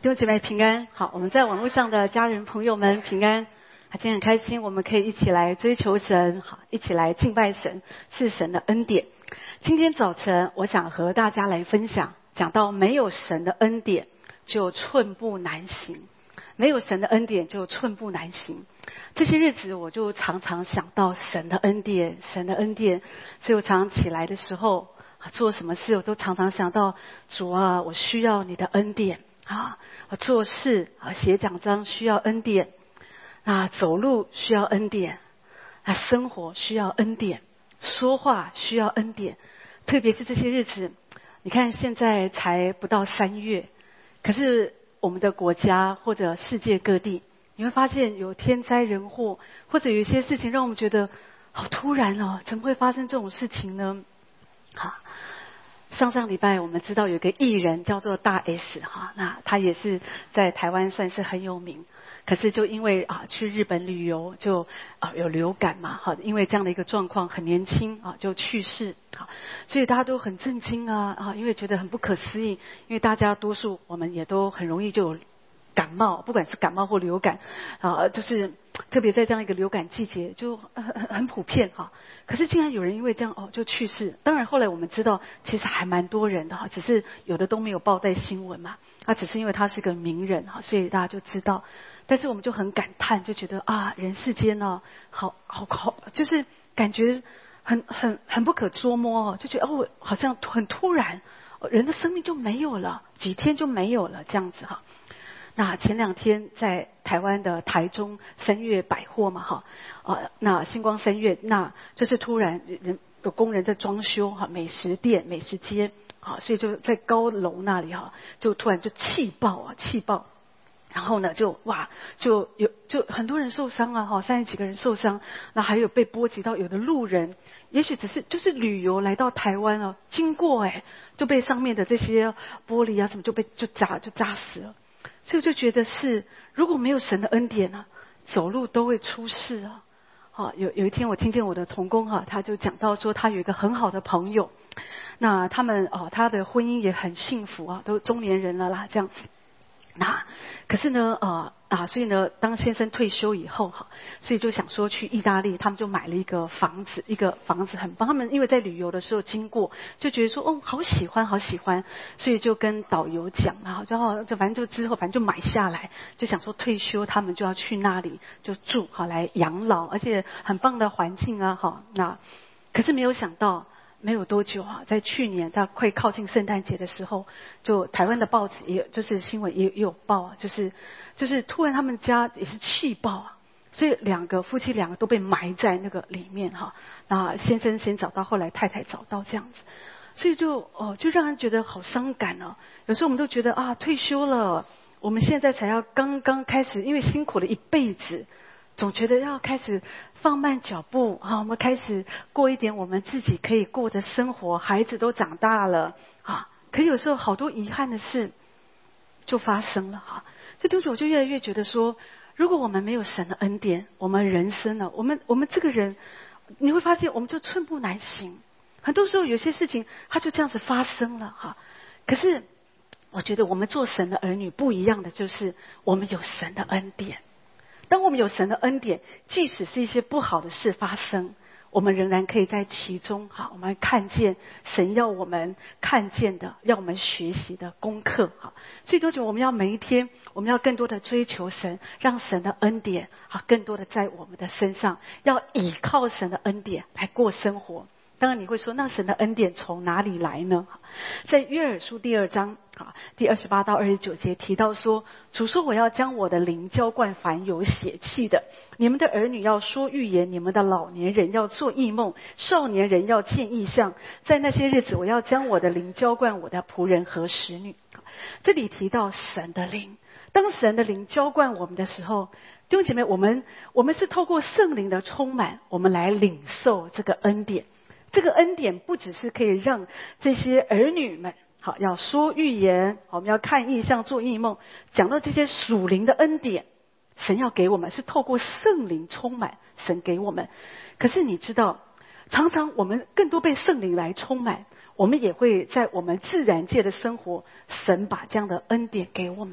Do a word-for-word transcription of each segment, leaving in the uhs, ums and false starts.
弟兄姐妹平安，好，我们在网络上的家人朋友们平安，今天很开心，我们可以一起来追求神，好，一起来敬拜神，是神的恩典。今天早晨，我想和大家来分享，讲到没有神的恩典，就寸步难行。没有神的恩典，就寸步难行。这些日子，我就常常想到神的恩典，神的恩典。所以我常常起来的时候，做什么事，我都常常想到主啊，我需要你的恩典。啊，我做事啊，写讲章需要恩典，啊，走路需要恩典，啊，生活需要恩典，说话需要恩典。特别是这些日子，你看现在才不到三月，可是我们的国家或者世界各地，你会发现有天灾人祸，或者有一些事情让我们觉得好突然哦，怎么会发生这种事情呢？好。上上礼拜我们知道有个艺人叫做大 S 哈，那他也是在台湾算是很有名，可是就因为啊去日本旅游就啊有流感嘛哈，因为这样的一个状况很年轻啊就去世啊，所以大家都很震惊啊啊，因为觉得很不可思议，因为大家多数我们也都很容易就有感冒，不管是感冒或流感啊，就是特别在这样一个流感季节就很很很普遍哈。可是竟然有人因为这样哦就去世，当然后来我们知道其实还蛮多人的哈，只是有的都没有报在新闻嘛，啊只是因为他是个名人哈，所以大家就知道。但是我们就很感叹，就觉得啊人世间呢、哦、好好好，就是感觉很很很不可捉摸哦，就觉得哦好像很突然，人的生命就没有了，几天就没有了这样子哈。那前两天在台湾的台中三越百货嘛哈，呃，那星光三越，那就是突然人有工人在装修哈，美食店、美食街啊，所以就在高楼那里哈，就突然就气爆啊，气爆。然后呢，就哇，就有就很多人受伤啊，哈，三十几个人受伤，那还有被波及到有的路人，也许只是就是旅游来到台湾哦，经过哎，就被上面的这些玻璃啊什么就被就砸就砸死了。所以我就觉得是，如果没有神的恩典呢、啊，走路都会出事啊。好、哦，有有一天我听见我的同工哈、啊，他就讲到说他有一个很好的朋友，那他们哦他的婚姻也很幸福啊，都中年人了啦这样。那可是呢呃啊，所以呢当先生退休以后哈，所以就想说去意大利，他们就买了一个房子，一个房子很棒。他们因为在旅游的时候经过，就觉得说哦好喜欢好喜欢，所以就跟导游讲，然后就哦就反正就之后反正就买下来，就想说退休他们就要去那里就住好来养老，而且很棒的环境啊哈。那可是没有想到。没有多久啊，在去年他快靠近圣诞节的时候，就台湾的报纸也有，就是新闻也也有报啊，就是就是突然他们家也是气爆啊，所以两个夫妻两个都被埋在那个里面哈。那先生先找到，后来太太找到这样子，所以就哦就让人觉得好伤感哦。有时候我们都觉得啊退休了，我们现在才要刚刚开始，因为辛苦了一辈子。总觉得要开始放慢脚步啊，我们开始过一点我们自己可以过的生活，孩子都长大了啊，可有时候好多遗憾的事就发生了哈。所以当时我就越来越觉得说，如果我们没有神的恩典，我们人生呢，我们我们这个人，你会发现我们就寸步难行。很多时候有些事情它就这样子发生了哈。可是我觉得我们做神的儿女不一样的就是我们有神的恩典。当我们有神的恩典，即使是一些不好的事发生，我们仍然可以在其中哈，我们看见神要我们看见的，要我们学习的功课哈。所以多久我们要每一天，我们要更多的追求神，让神的恩典啊，更多的在我们的身上，要倚靠神的恩典来过生活。当然你会说，那神的恩典从哪里来呢？在约珥书第二章啊，第二十八到二十九节提到说，主说我要将我的灵浇灌凡有血气的，你们的儿女要说预言，你们的老年人要做异梦，少年人要见异象。在那些日子，我要将我的灵浇灌我的仆人和使女。这里提到神的灵，当神的灵浇灌我们的时候，弟兄姐妹，我们我们是透过圣灵的充满，我们来领受这个恩典。这个恩典不只是可以让这些儿女们好要说预言，我们要看异象做异梦，讲到这些属灵的恩典，神要给我们是透过圣灵充满，神给我们。可是你知道，常常我们更多被圣灵来充满，我们也会在我们自然界的生活，神把这样的恩典给我们。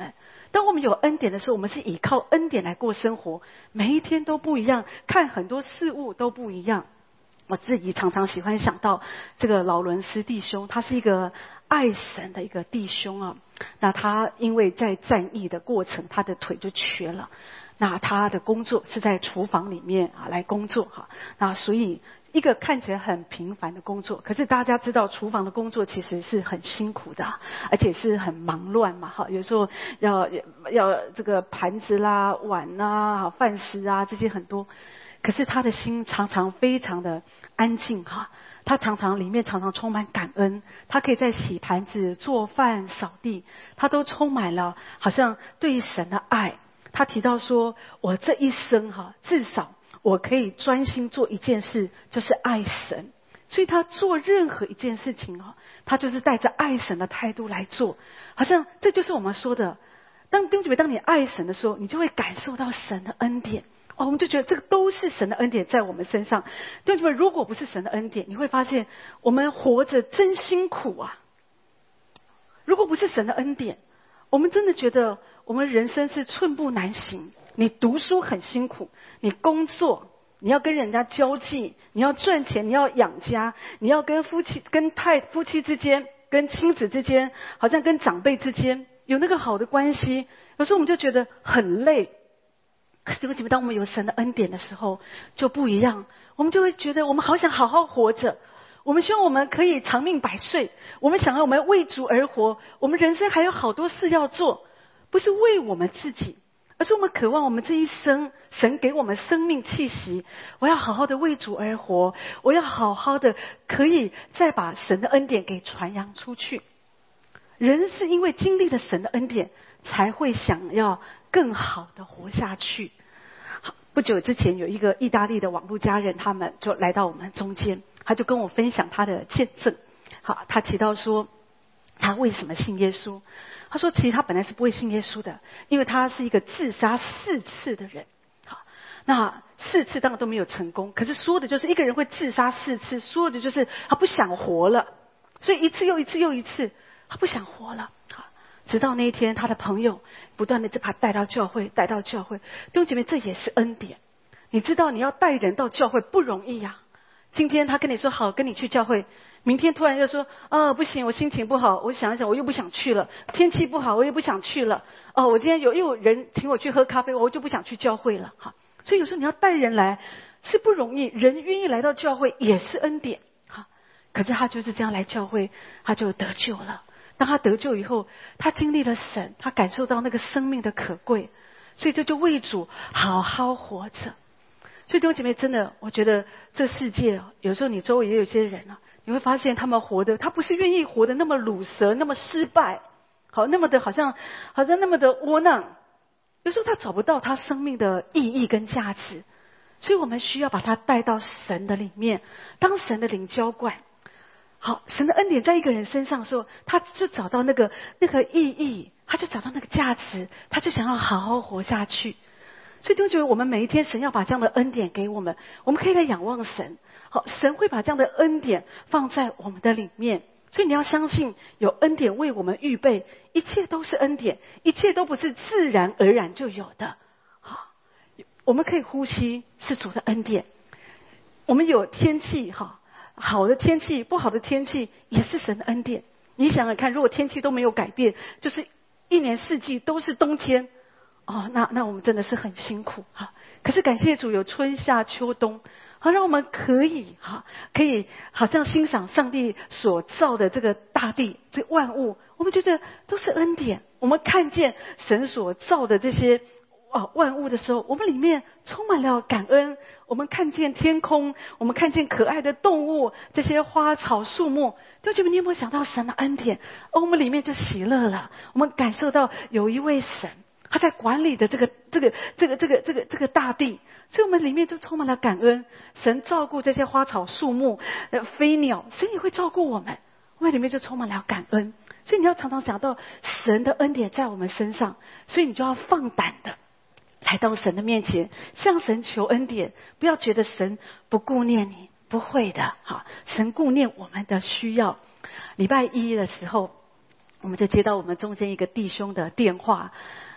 当我们有恩典的时候，我们是依靠恩典来过生活，每一天都不一样，看很多事物都不一样。我自己常常喜欢想到这个劳伦斯弟兄，他是一个爱神的一个弟兄啊。那他因为在战役的过程，他的腿就瘸了。那他的工作是在厨房里面啊来工作哈。那所以一个看起来很平凡的工作，可是大家知道厨房的工作其实是很辛苦的，而且是很忙乱嘛哈。有时候要要这个盘子啦、碗啊、饭食啊这些很多。可是他的心常常非常的安静哈，他常常里面常常充满感恩，他可以在洗盘子、做饭、扫地，他都充满了好像对神的爱。他提到说，我这一生哈，至少我可以专心做一件事，就是爱神。所以他做任何一件事情哈，他就是带着爱神的态度来做，好像这就是我们说的，当弟兄姐妹，当你爱神的时候，你就会感受到神的恩典。哦，我们就觉得这个都是神的恩典在我们身上。弟兄姐妹，如果不是神的恩典，你会发现我们活着真辛苦啊。如果不是神的恩典，我们真的觉得我们人生是寸步难行。你读书很辛苦，你工作，你要跟人家交际，你要赚钱，你要养家，你要跟夫妻、跟太夫妻之间、跟亲子之间，好像跟长辈之间有那个好的关系。有时候我们就觉得很累。可是弟兄姐妹，当我们有神的恩典的时候就不一样，我们就会觉得我们好想好好活着，我们希望我们可以长命百岁，我们想要我们为主而活，我们人生还有好多事要做，不是为我们自己，而是我们渴望我们这一生神给我们生命气息，我要好好的为主而活，我要好好的可以再把神的恩典给传扬出去。人是因为经历了神的恩典才会想要更好的活下去。不久之前有一个意大利的网络家人，他们就来到我们中间，他就跟我分享他的见证。好，他提到说他为什么信耶稣。他说其实他本来是不会信耶稣的，因为他是一个自杀四次的人。好，那四次当然都没有成功，可是说的就是一个人会自杀四次，说的就是他不想活了，所以一次又一次又一次他不想活了。好，直到那一天他的朋友不断的把他带到教会，带到教会。弟兄姐妹，这也是恩典。你知道你要带人到教会不容易呀、啊。今天他跟你说好跟你去教会，明天突然又说哦不行，我心情不好，我想一想我又不想去了，天气不好我也不想去了，哦我今天有又有人请我去喝咖啡，我就不想去教会了。好，所以有时候你要带人来是不容易，人愿意来到教会也是恩典。好，可是他就是这样来教会，他就得救了。当他得救以后，他经历了神，他感受到那个生命的可贵，所以这就为主好好活着。所以弟兄姐妹，真的我觉得这世界有时候你周围也有些人啊，你会发现他们活的，他不是愿意活的那么鲁蛇，那么失败，好那么的好像好像那么的窝囊，有时候他找不到他生命的意义跟价值。所以我们需要把他带到神的里面，当神的灵浇灌。好，神的恩典在一个人身上的时候，他就找到那个那个意义，他就找到那个价值，他就想要好好活下去。所以弟兄姐妹，我们每一天神要把这样的恩典给我们，我们可以来仰望神。好，神会把这样的恩典放在我们的里面。所以你要相信有恩典为我们预备，一切都是恩典，一切都不是自然而然就有的。好，我们可以呼吸是主的恩典，我们有天气哈，好的天气不好的天气也是神的恩典。你想想看，如果天气都没有改变，就是一年四季都是冬天，哦，那那我们真的是很辛苦哈。可是感谢主有春夏秋冬，好让我们可以哈，可以好像欣赏上帝所造的这个大地这万物，我们觉得都是恩典。我们看见神所造的这些哦万物的时候，我们里面充满了感恩。我们看见天空，我们看见可爱的动物，这些花草树木，弟兄姐妹，你有没有想到神的恩典？哦，我们里面就喜乐了。我们感受到有一位神，他在管理的这个这个这个这个这个这个大地，所以我们里面就充满了感恩。神照顾这些花草树木、呃飞鸟，神也会照顾我们，我们里面就充满了感恩。所以你要常常想到神的恩典在我们身上，所以你就要放胆的来到神的面前，向神求恩典。不要觉得神不顾念你，不会的，哈，神顾念我们的需要。礼拜一的时候，我们就接到我们中间一个弟兄的电话，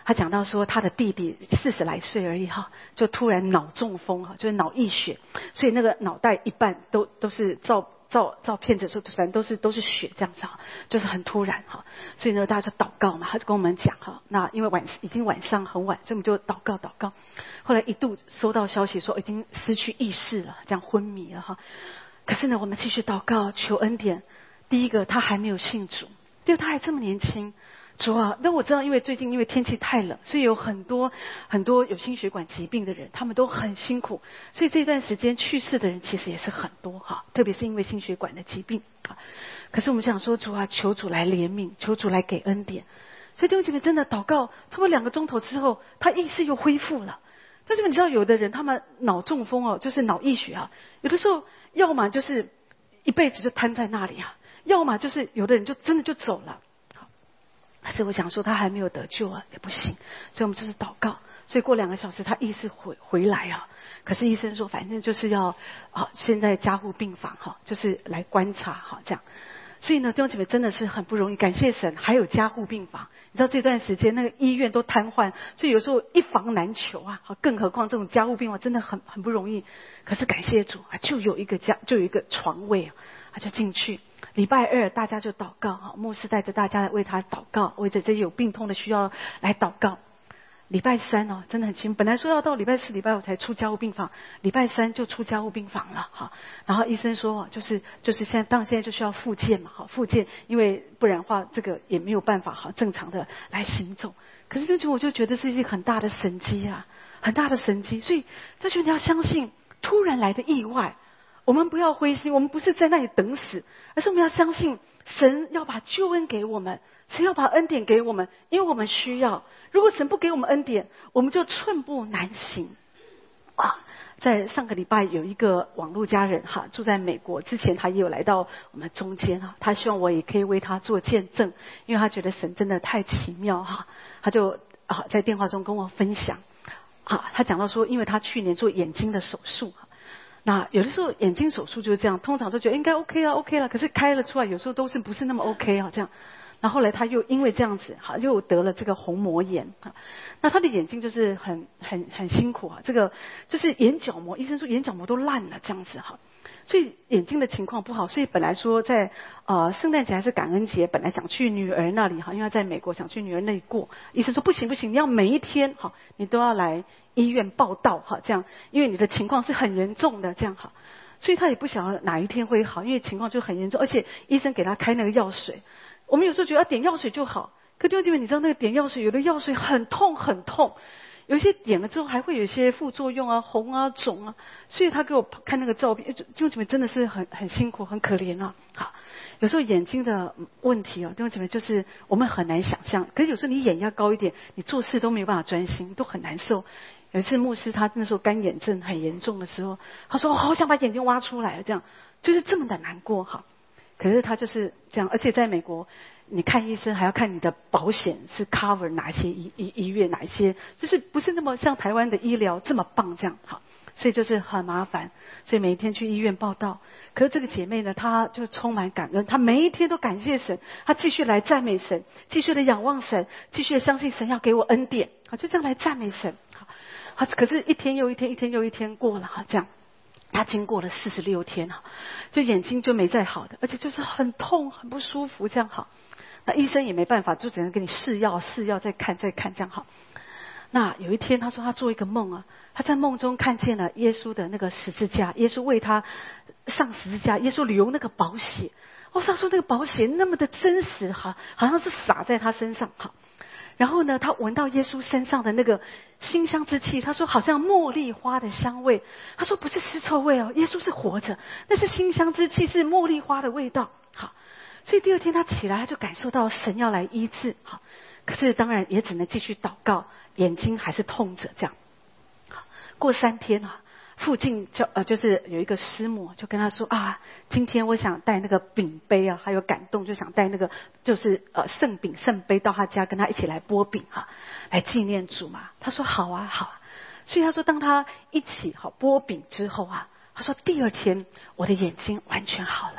他讲到说他的弟弟四十来岁而已哈，就突然脑中风哈，就是脑溢血，所以那个脑袋一半都都是照照照片子的时候，反正都是都是血这样子哈，就是很突然哈。所以呢，大家就祷告嘛，他就跟我们讲哈，那因为晚已经晚上很晚，所以我们就祷告祷告。后来一度收到消息说已经失去意识了，这样昏迷了哈。可是呢，我们继续祷告求恩典。第一个，他还没有信主；第二，他还这么年轻。主啊，那我知道，因为最近因为天气太冷，所以有很多很多有心血管疾病的人，他们都很辛苦，所以这段时间去世的人其实也是很多哈，特别是因为心血管的疾病啊。可是我们想说，主啊，求主来怜悯，求主来给恩典。所以弟兄姐妹真的祷告，差不多两个钟头之后，他意识又恢复了。但是你知道，有的人他们脑中风哦，就是脑溢血啊，有的时候要么就是一辈子就瘫在那里啊，要么就是有的人就真的就走了。可是我想说他还没有得救啊，也不行，所以我们就是祷告。所以过两个小时他意识回回来啊，可是医生说反正就是要啊，现在加护病房哈，就是来观察哈这样。所以呢，弟兄姐妹真的是很不容易，感谢神还有加护病房。你知道这段时间那个医院都瘫痪，所以有时候一房难求啊，更何况这种加护病房真的很很不容易。可是感谢主啊，就有一个家就有一个床位啊，他就进去。礼拜二大家就祷告哈，牧师带着大家为他祷告，为着这些有病痛的需要来祷告。礼拜三哦，真的很轻，本来说要到礼拜四、礼拜五才出加护病房，礼拜三就出加护病房了哈。然后医生说，就是就是现在，当然现在就需要复健嘛，哈，复健，因为不然的话，这个也没有办法哈正常的来行走。可是这就我就觉得是一件很大的神迹啊，很大的神迹。所以这就你要相信，突然来的意外。我们不要灰心，我们不是在那里等死，而是我们要相信神要把救恩给我们，神要把恩典给我们，因为我们需要。如果神不给我们恩典，我们就寸步难行。啊，在上个礼拜有一个网络家人哈，住在美国，之前他也有来到我们中间哈，他希望我也可以为他做见证，因为他觉得神真的太奇妙哈，他就啊在电话中跟我分享，啊，他讲到说，因为他去年做眼睛的手术哈。那有的时候眼睛手术就是这样，通常都觉得应该 OK 啊 OK 了，可是开了出来有时候都是不是那么 OK 啊这样。然后后来他又因为这样子哈，又得了这个虹膜炎啊。那他的眼睛就是很很很辛苦啊，这个就是眼角膜，医生说眼角膜都烂了这样子哈。所以眼睛的情况不好，所以本来说在呃圣诞节还是感恩节，本来想去女儿那里哈，因为他在美国想去女儿那里过，医生说不行不行，你要每一天哈，你都要来医院报到哈，这样因为你的情况是很严重的这样哈，所以他也不想要哪一天会好，因为情况就很严重，而且医生给他开那个药水，我们有时候觉得要点药水就好，可弟兄姐妹你知道那个点药水，有的药水很痛很痛。有一些点了之后还会有一些副作用啊，红啊、肿啊，所以他给我看那个照片，弟兄姐妹真的是很很辛苦、很可怜啊。好，有时候眼睛的问题啊，弟兄姐妹就是我们很难想象。可是有时候你眼压高一点，你做事都没有办法专心，都很难受。有一次牧师他那时候干眼症很严重的时候，他说我好想把眼睛挖出来，这样就是这么的难过哈。可是他就是这样，而且在美国。你看医生还要看你的保险是 cover 哪些医医医院哪一些，就是不是那么像台湾的医疗这么棒这样好，所以就是很麻烦，所以每一天去医院报到。可是这个姐妹呢，她就充满感恩，她每一天都感谢神，她继续来赞美神，继续的仰望神，继续的相信神要给我恩典，好就这样来赞美神。好，可是一天又一天，一天又一天过了哈，这样。他经过了四十六天哈，就眼睛就没再好的，而且就是很痛很不舒服这样好。那医生也没办法，就只能给你试药试药再看再看这样好。那有一天他说他做一个梦啊，他在梦中看见了耶稣的那个十字架，耶稣为他上十字架，耶稣流那个宝血。哇，他说那个宝血那么的真实哈，好像是洒在他身上哈。然后呢，他闻到耶稣身上的那个馨香之气，他说好像茉莉花的香味。他说不是尸臭味哦，耶稣是活着，那是馨香之气，是茉莉花的味道。好，所以第二天他起来，他就感受到神要来医治。好，可是当然也只能继续祷告，眼睛还是痛着这样。好，过三天啊。附近就呃就是有一个师母就跟他说啊，今天我想带那个饼杯啊，还有感动就想带那个就是呃圣饼圣杯到他家跟他一起来剥饼啊，来纪念主嘛。他说好啊好啊，所以他说当他一起好剥饼之后啊，他说第二天我的眼睛完全好了。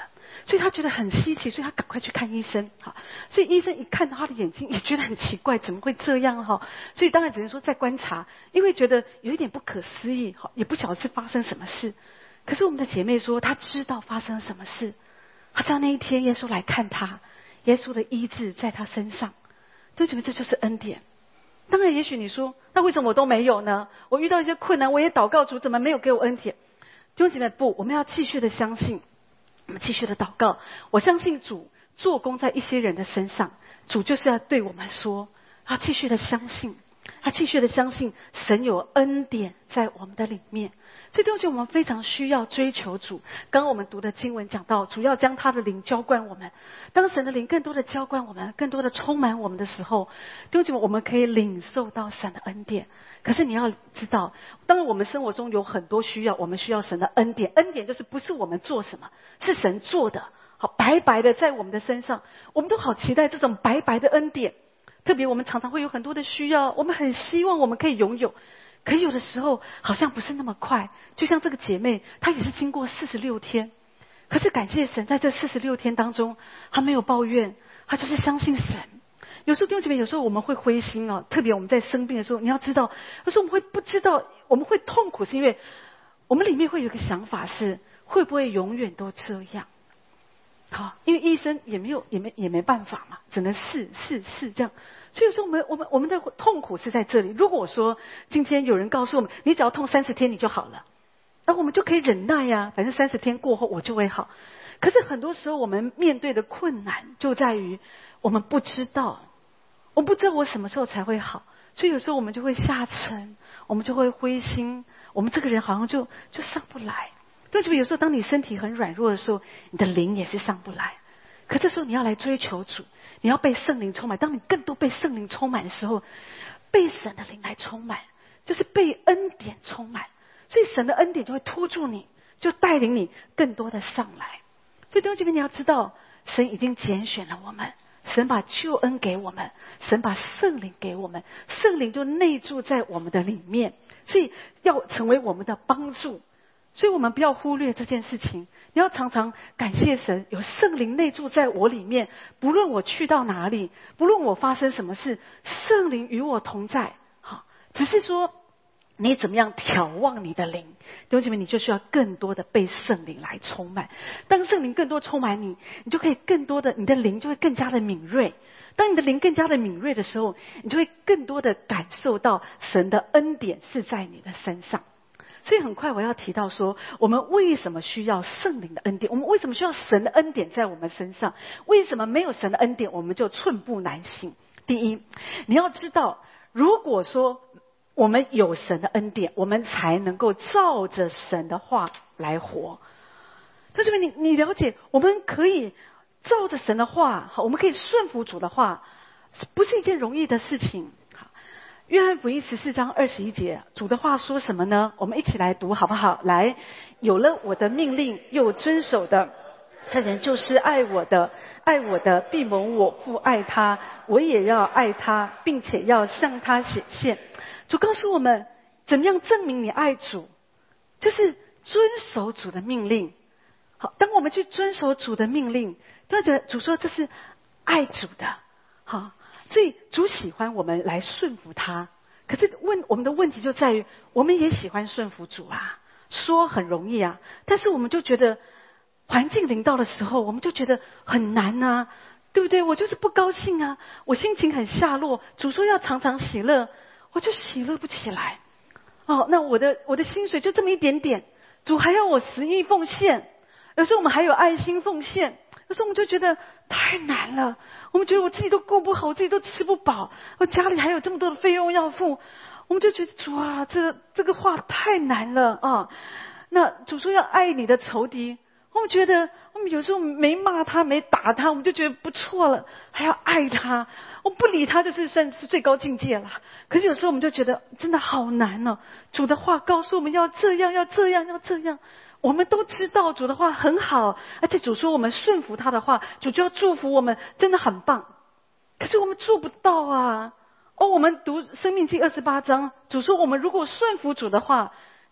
所以他觉得很稀奇，所以他赶快去看医生。好，所以医生一看到他的眼睛，也觉得很奇怪，怎么会这样哈？所以当然只能说再观察，因为觉得有一点不可思议，好，也不晓得是发生什么事。可是我们的姐妹说，她知道发生了什么事，她知道那一天耶稣来看她，耶稣的医治在她身上。弟兄姐妹，这就是恩典。当然，也许你说，那为什么我都没有呢？我遇到一些困难，我也祷告主，怎么没有给我恩典？弟兄姐妹，不，我们要继续的相信，我们继续的祷告。我相信主做工在一些人的身上，主就是要对我们说，要继续的相信，要继续的相信神有恩典在我们的里面。所以弟兄姐妹，我们非常需要追求主。刚刚我们读的经文讲到，主要将他的灵浇灌我们。当神的灵更多的浇灌我们，更多的充满我们的时候，弟兄姐妹，我们可以领受到神的恩典。可是你要知道，当然我们生活中有很多需要，我们需要神的恩典。恩典就是不是我们做什么，是神做的，好白白的在我们的身上。我们都好期待这种白白的恩典。特别我们常常会有很多的需要，我们很希望我们可以拥有。可有的时候好像不是那么快，就像这个姐妹，她也是经过四十六天，可是感谢神，在这四十六天当中，她没有抱怨，她就是相信神。有时候弟兄姐妹，有时候我们会灰心哦，特别我们在生病的时候，你要知道，有时候我们会不知道，我们会痛苦，是因为我们里面会有一个想法是，会不会永远都这样？好，因为医生也没有也没也没办法嘛，只能试试试这样。所以有时候我们我们我们的痛苦是在这里。如果我说今天有人告诉我们，你只要痛三十天你就好了，那我们就可以忍耐呀，反正三十天过后我就会好。可是很多时候我们面对的困难就在于我们不知道，我们不知道我什么时候才会好，所以有时候我们就会下沉，我们就会灰心，我们这个人好像就就上不来。对不对？有时候当你身体很软弱的时候，你的灵也是上不来。可这时候你要来追求主，你要被圣灵充满。当你更多被圣灵充满的时候，被神的灵来充满，就是被恩典充满。所以神的恩典就会拖住你，就带领你更多的上来。所以弟兄姐妹，你要知道，神已经拣选了我们，神把救恩给我们，神把圣灵给我们，圣灵就内住在我们的里面，所以要成为我们的帮助。所以我们不要忽略这件事情，你要常常感谢神，有圣灵内住在我里面，不论我去到哪里，不论我发生什么事，圣灵与我同在。好，只是说你怎么样眺望你的灵，弟兄姐妹，你就需要更多的被圣灵来充满。当圣灵更多充满你，你就可以更多的，你的灵就会更加的敏锐。当你的灵更加的敏锐的时候，你就会更多的感受到神的恩典是在你的身上。所以很快我要提到说，我们为什么需要圣灵的恩典？我们为什么需要神的恩典在我们身上？为什么没有神的恩典我们就寸步难行？第一，你要知道，如果说我们有神的恩典，我们才能够照着神的话来活。但是你你了解，我们可以照着神的话，我们可以顺服主的话，不是一件容易的事情。约翰福音十四章二十一节，主的话说什么呢？我们一起来读好不好？来，有了我的命令又遵守的，这人就是爱我的，爱我的必蒙我父爱他，我也要爱他，并且要向他显现。主告诉我们，怎么样证明你爱主，就是遵守主的命令。好，当我们去遵守主的命令，就觉得主说这是爱主的。好，所以主喜欢我们来顺服他。可是问我们的问题就在于，我们也喜欢顺服主啊，说很容易啊，但是我们就觉得环境临到的时候，我们就觉得很难啊，对不对？我就是不高兴啊，我心情很下落，主说要常常喜乐，我就喜乐不起来。哦，那我的我的薪水就这么一点点，主还要我十亿奉献，有时候我们还有爱心奉献，有时候我们就觉得太难了，我们觉得我自己都顾不好，我自己都吃不饱，我家里还有这么多的费用要付，我们就觉得主啊，这这个话太难了啊。那主说要爱你的仇敌，我们觉得我们有时候没骂他没打他，我们就觉得不错了，还要爱他，我不理他就是算是最高境界了。可是有时候我们就觉得真的好难哦，主的话告诉我们要这样要这样要这样，我们都知道主的话很好，而且主说我们顺服他的话，主就要祝福我们，真的很棒。可是我们做不到啊。哦，我们读生命记二十八章，主说我们如果顺服主的话，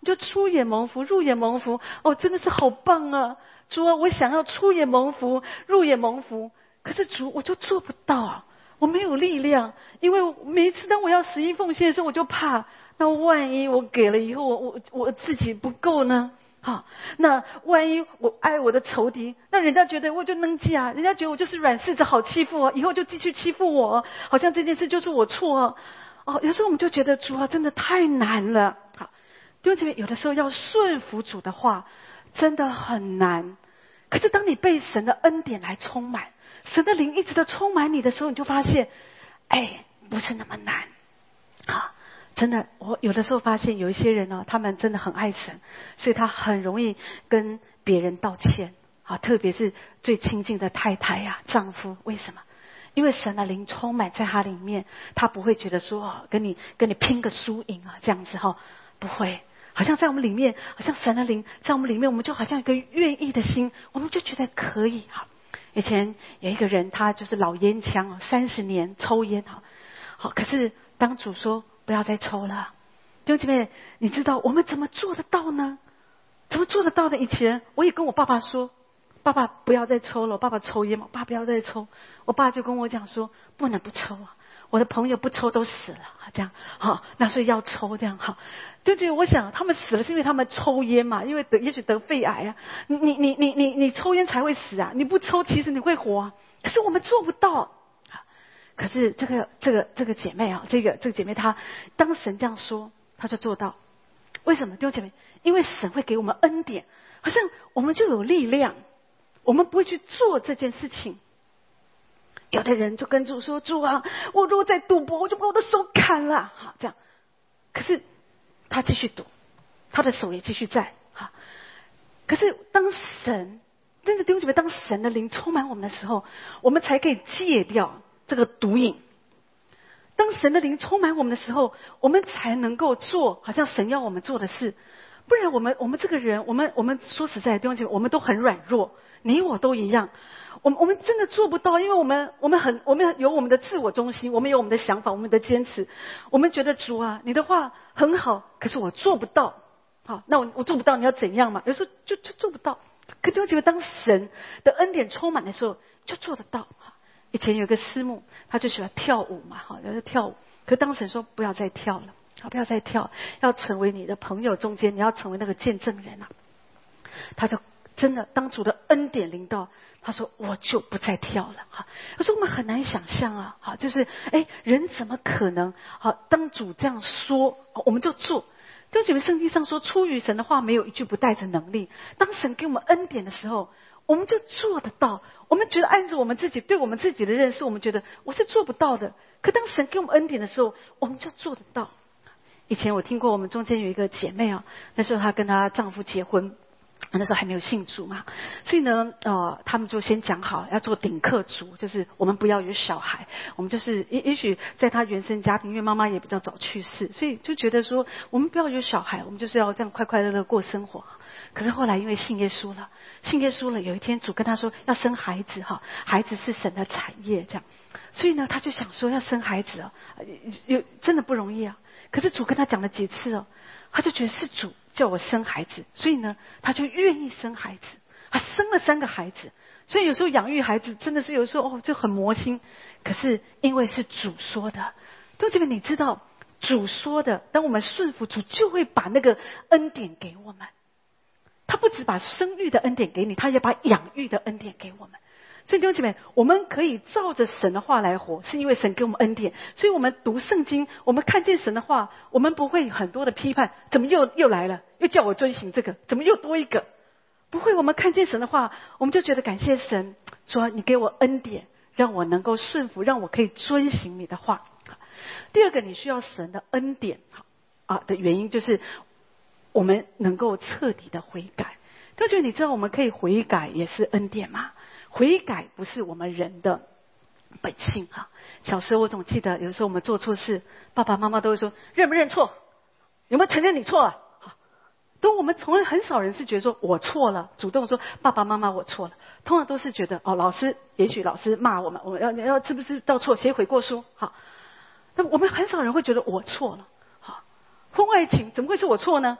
你就出也蒙福，入也蒙福。哦，真的是好棒啊！主啊，我想要出也蒙福，入也蒙福。可是主，我就做不到啊，我没有力量。因为每一次当我要十一奉献的时候，我就怕，那万一我给了以后，我我我自己不够呢？好，那万一我爱我的仇敌，那人家觉得我就能记啊，人家觉得我就是软柿子好欺负啊，以后就继续欺负我，好像这件事就是我错啊。哦，有时候我们就觉得主啊，真的太难了。好，弟兄姐妹，有的时候要顺服主的话，真的很难。可是当你被神的恩典来充满，神的灵一直的充满你的时候，你就发现，哎，不是那么难。好。真的，我有的时候发现有一些人呢，他们真的很爱神，所以他很容易跟别人道歉啊，特别是最亲近的太太呀、啊、丈夫。为什么？因为神的灵充满在他里面，他不会觉得说哦，跟你跟你拼个输赢啊，这样子哈、哦，不会。好像在我们里面，好像神的灵在我们里面，我们就好像一个愿意的心，我们就觉得可以哈。以前有一个人，他就是老烟枪哦，三十年抽烟哈，好，可是当主说不要再抽了，弟兄姐妹，你知道我们怎么做得到呢？怎么做得到呢？以前我也跟我爸爸说，爸爸不要再抽了，我爸爸抽烟嘛，爸不要再抽。我爸就跟我讲说，不能不抽啊，我的朋友不抽都死了，这样好，那所以要抽这样好。就觉得我想他们死了是因为他们抽烟嘛，因为得也许得肺癌啊，你你你你你你抽烟才会死啊，你不抽其实你会活啊，可是我们做不到。可是这个这个这个姐妹啊，这个这个姐妹她当神这样说，她就做到。为什么？弟兄姐妹，因为神会给我们恩典，好像我们就有力量，我们不会去做这件事情。有的人就跟主说：“主啊，我如果再赌博，我就把我的手砍了。”好，这样。可是他继续赌，他的手也继续在。好，可是当神真的弟兄姐妹，当神的灵充满我们的时候，我们才可以戒掉这个毒瘾。当神的灵充满我们的时候，我们才能够做好像神要我们做的事。不然我们我们这个人，我们我们说实在的弟兄姐妹，我们都很软弱，你我都一样。我们我们真的做不到，因为我们我们很我们有我们的自我中心，我们有我们的想法，我们的坚持。我们觉得主啊，你的话很好，可是我做不到。好，那我我做不到，你要怎样嘛？有时候就就做不到。可弟兄姐妹，当神的恩典充满的时候，就做得到。以前有个师母，他就喜欢跳舞嘛，好，就是跳舞。可当神说不要再跳了，好，不要再跳，要成为你的朋友中间，你要成为那个见证人啊。他就真的当主的恩典临到，他说我就不再跳了。哈，可是我们很难想象啊，好，就是哎，人怎么可能好？当主这样说，我们就做。就觉得圣经上说，出于神的话没有一句不带着能力。当神给我们恩典的时候，我们就做得到。我们觉得按照我们自己对我们自己的认识，我们觉得我是做不到的。可当神给我们恩典的时候，我们就做得到。以前我听过我们中间有一个姐妹啊，那时候她跟她丈夫结婚，那时候还没有信主嘛，所以呢，呃，他们就先讲好要做顶客族，就是我们不要有小孩，我们就是也也许在她原生家庭，因为妈妈也比较早去世，所以就觉得说我们不要有小孩，我们就是要这样快快乐乐过生活。可是后来因为信耶稣了，信耶稣了，有一天主跟他说要生孩子哈，孩子是神的产业这样，所以呢他就想说要生孩子啊，有真的不容易啊。可是主跟他讲了几次哦，他就觉得是主叫我生孩子，所以呢他就愿意生孩子，他生了三个孩子。所以有时候养育孩子真的是有时候哦就很磨心，可是因为是主说的，都这个你知道主说的，当我们顺服主，就会把那个恩典给我们。他不只把生育的恩典给你，他也把养育的恩典给我们。所以弟兄姐妹，我们可以照着神的话来活，是因为神给我们恩典。所以我们读圣经，我们看见神的话，我们不会很多的批判，怎么又又来了，又叫我遵行这个，怎么又多一个？不会，我们看见神的话，我们就觉得感谢神，说你给我恩典，让我能够顺服，让我可以遵行你的话。第二个，你需要神的恩典啊的原因就是。我们能够彻底的悔改，就觉得你知道我们可以悔改也是恩典吗？悔改不是我们人的本性哈。小时候我总记得有时候我们做错事，爸爸妈妈都会说认不认错，有没有承认你错了？都我们从来很少人是觉得说我错了，主动说爸爸妈妈我错了，通常都是觉得哦老师，也许老师骂我们，我们要要是不是道错写悔过书？好，那我们很少人会觉得我错了。好，婚外情怎么会是我错呢？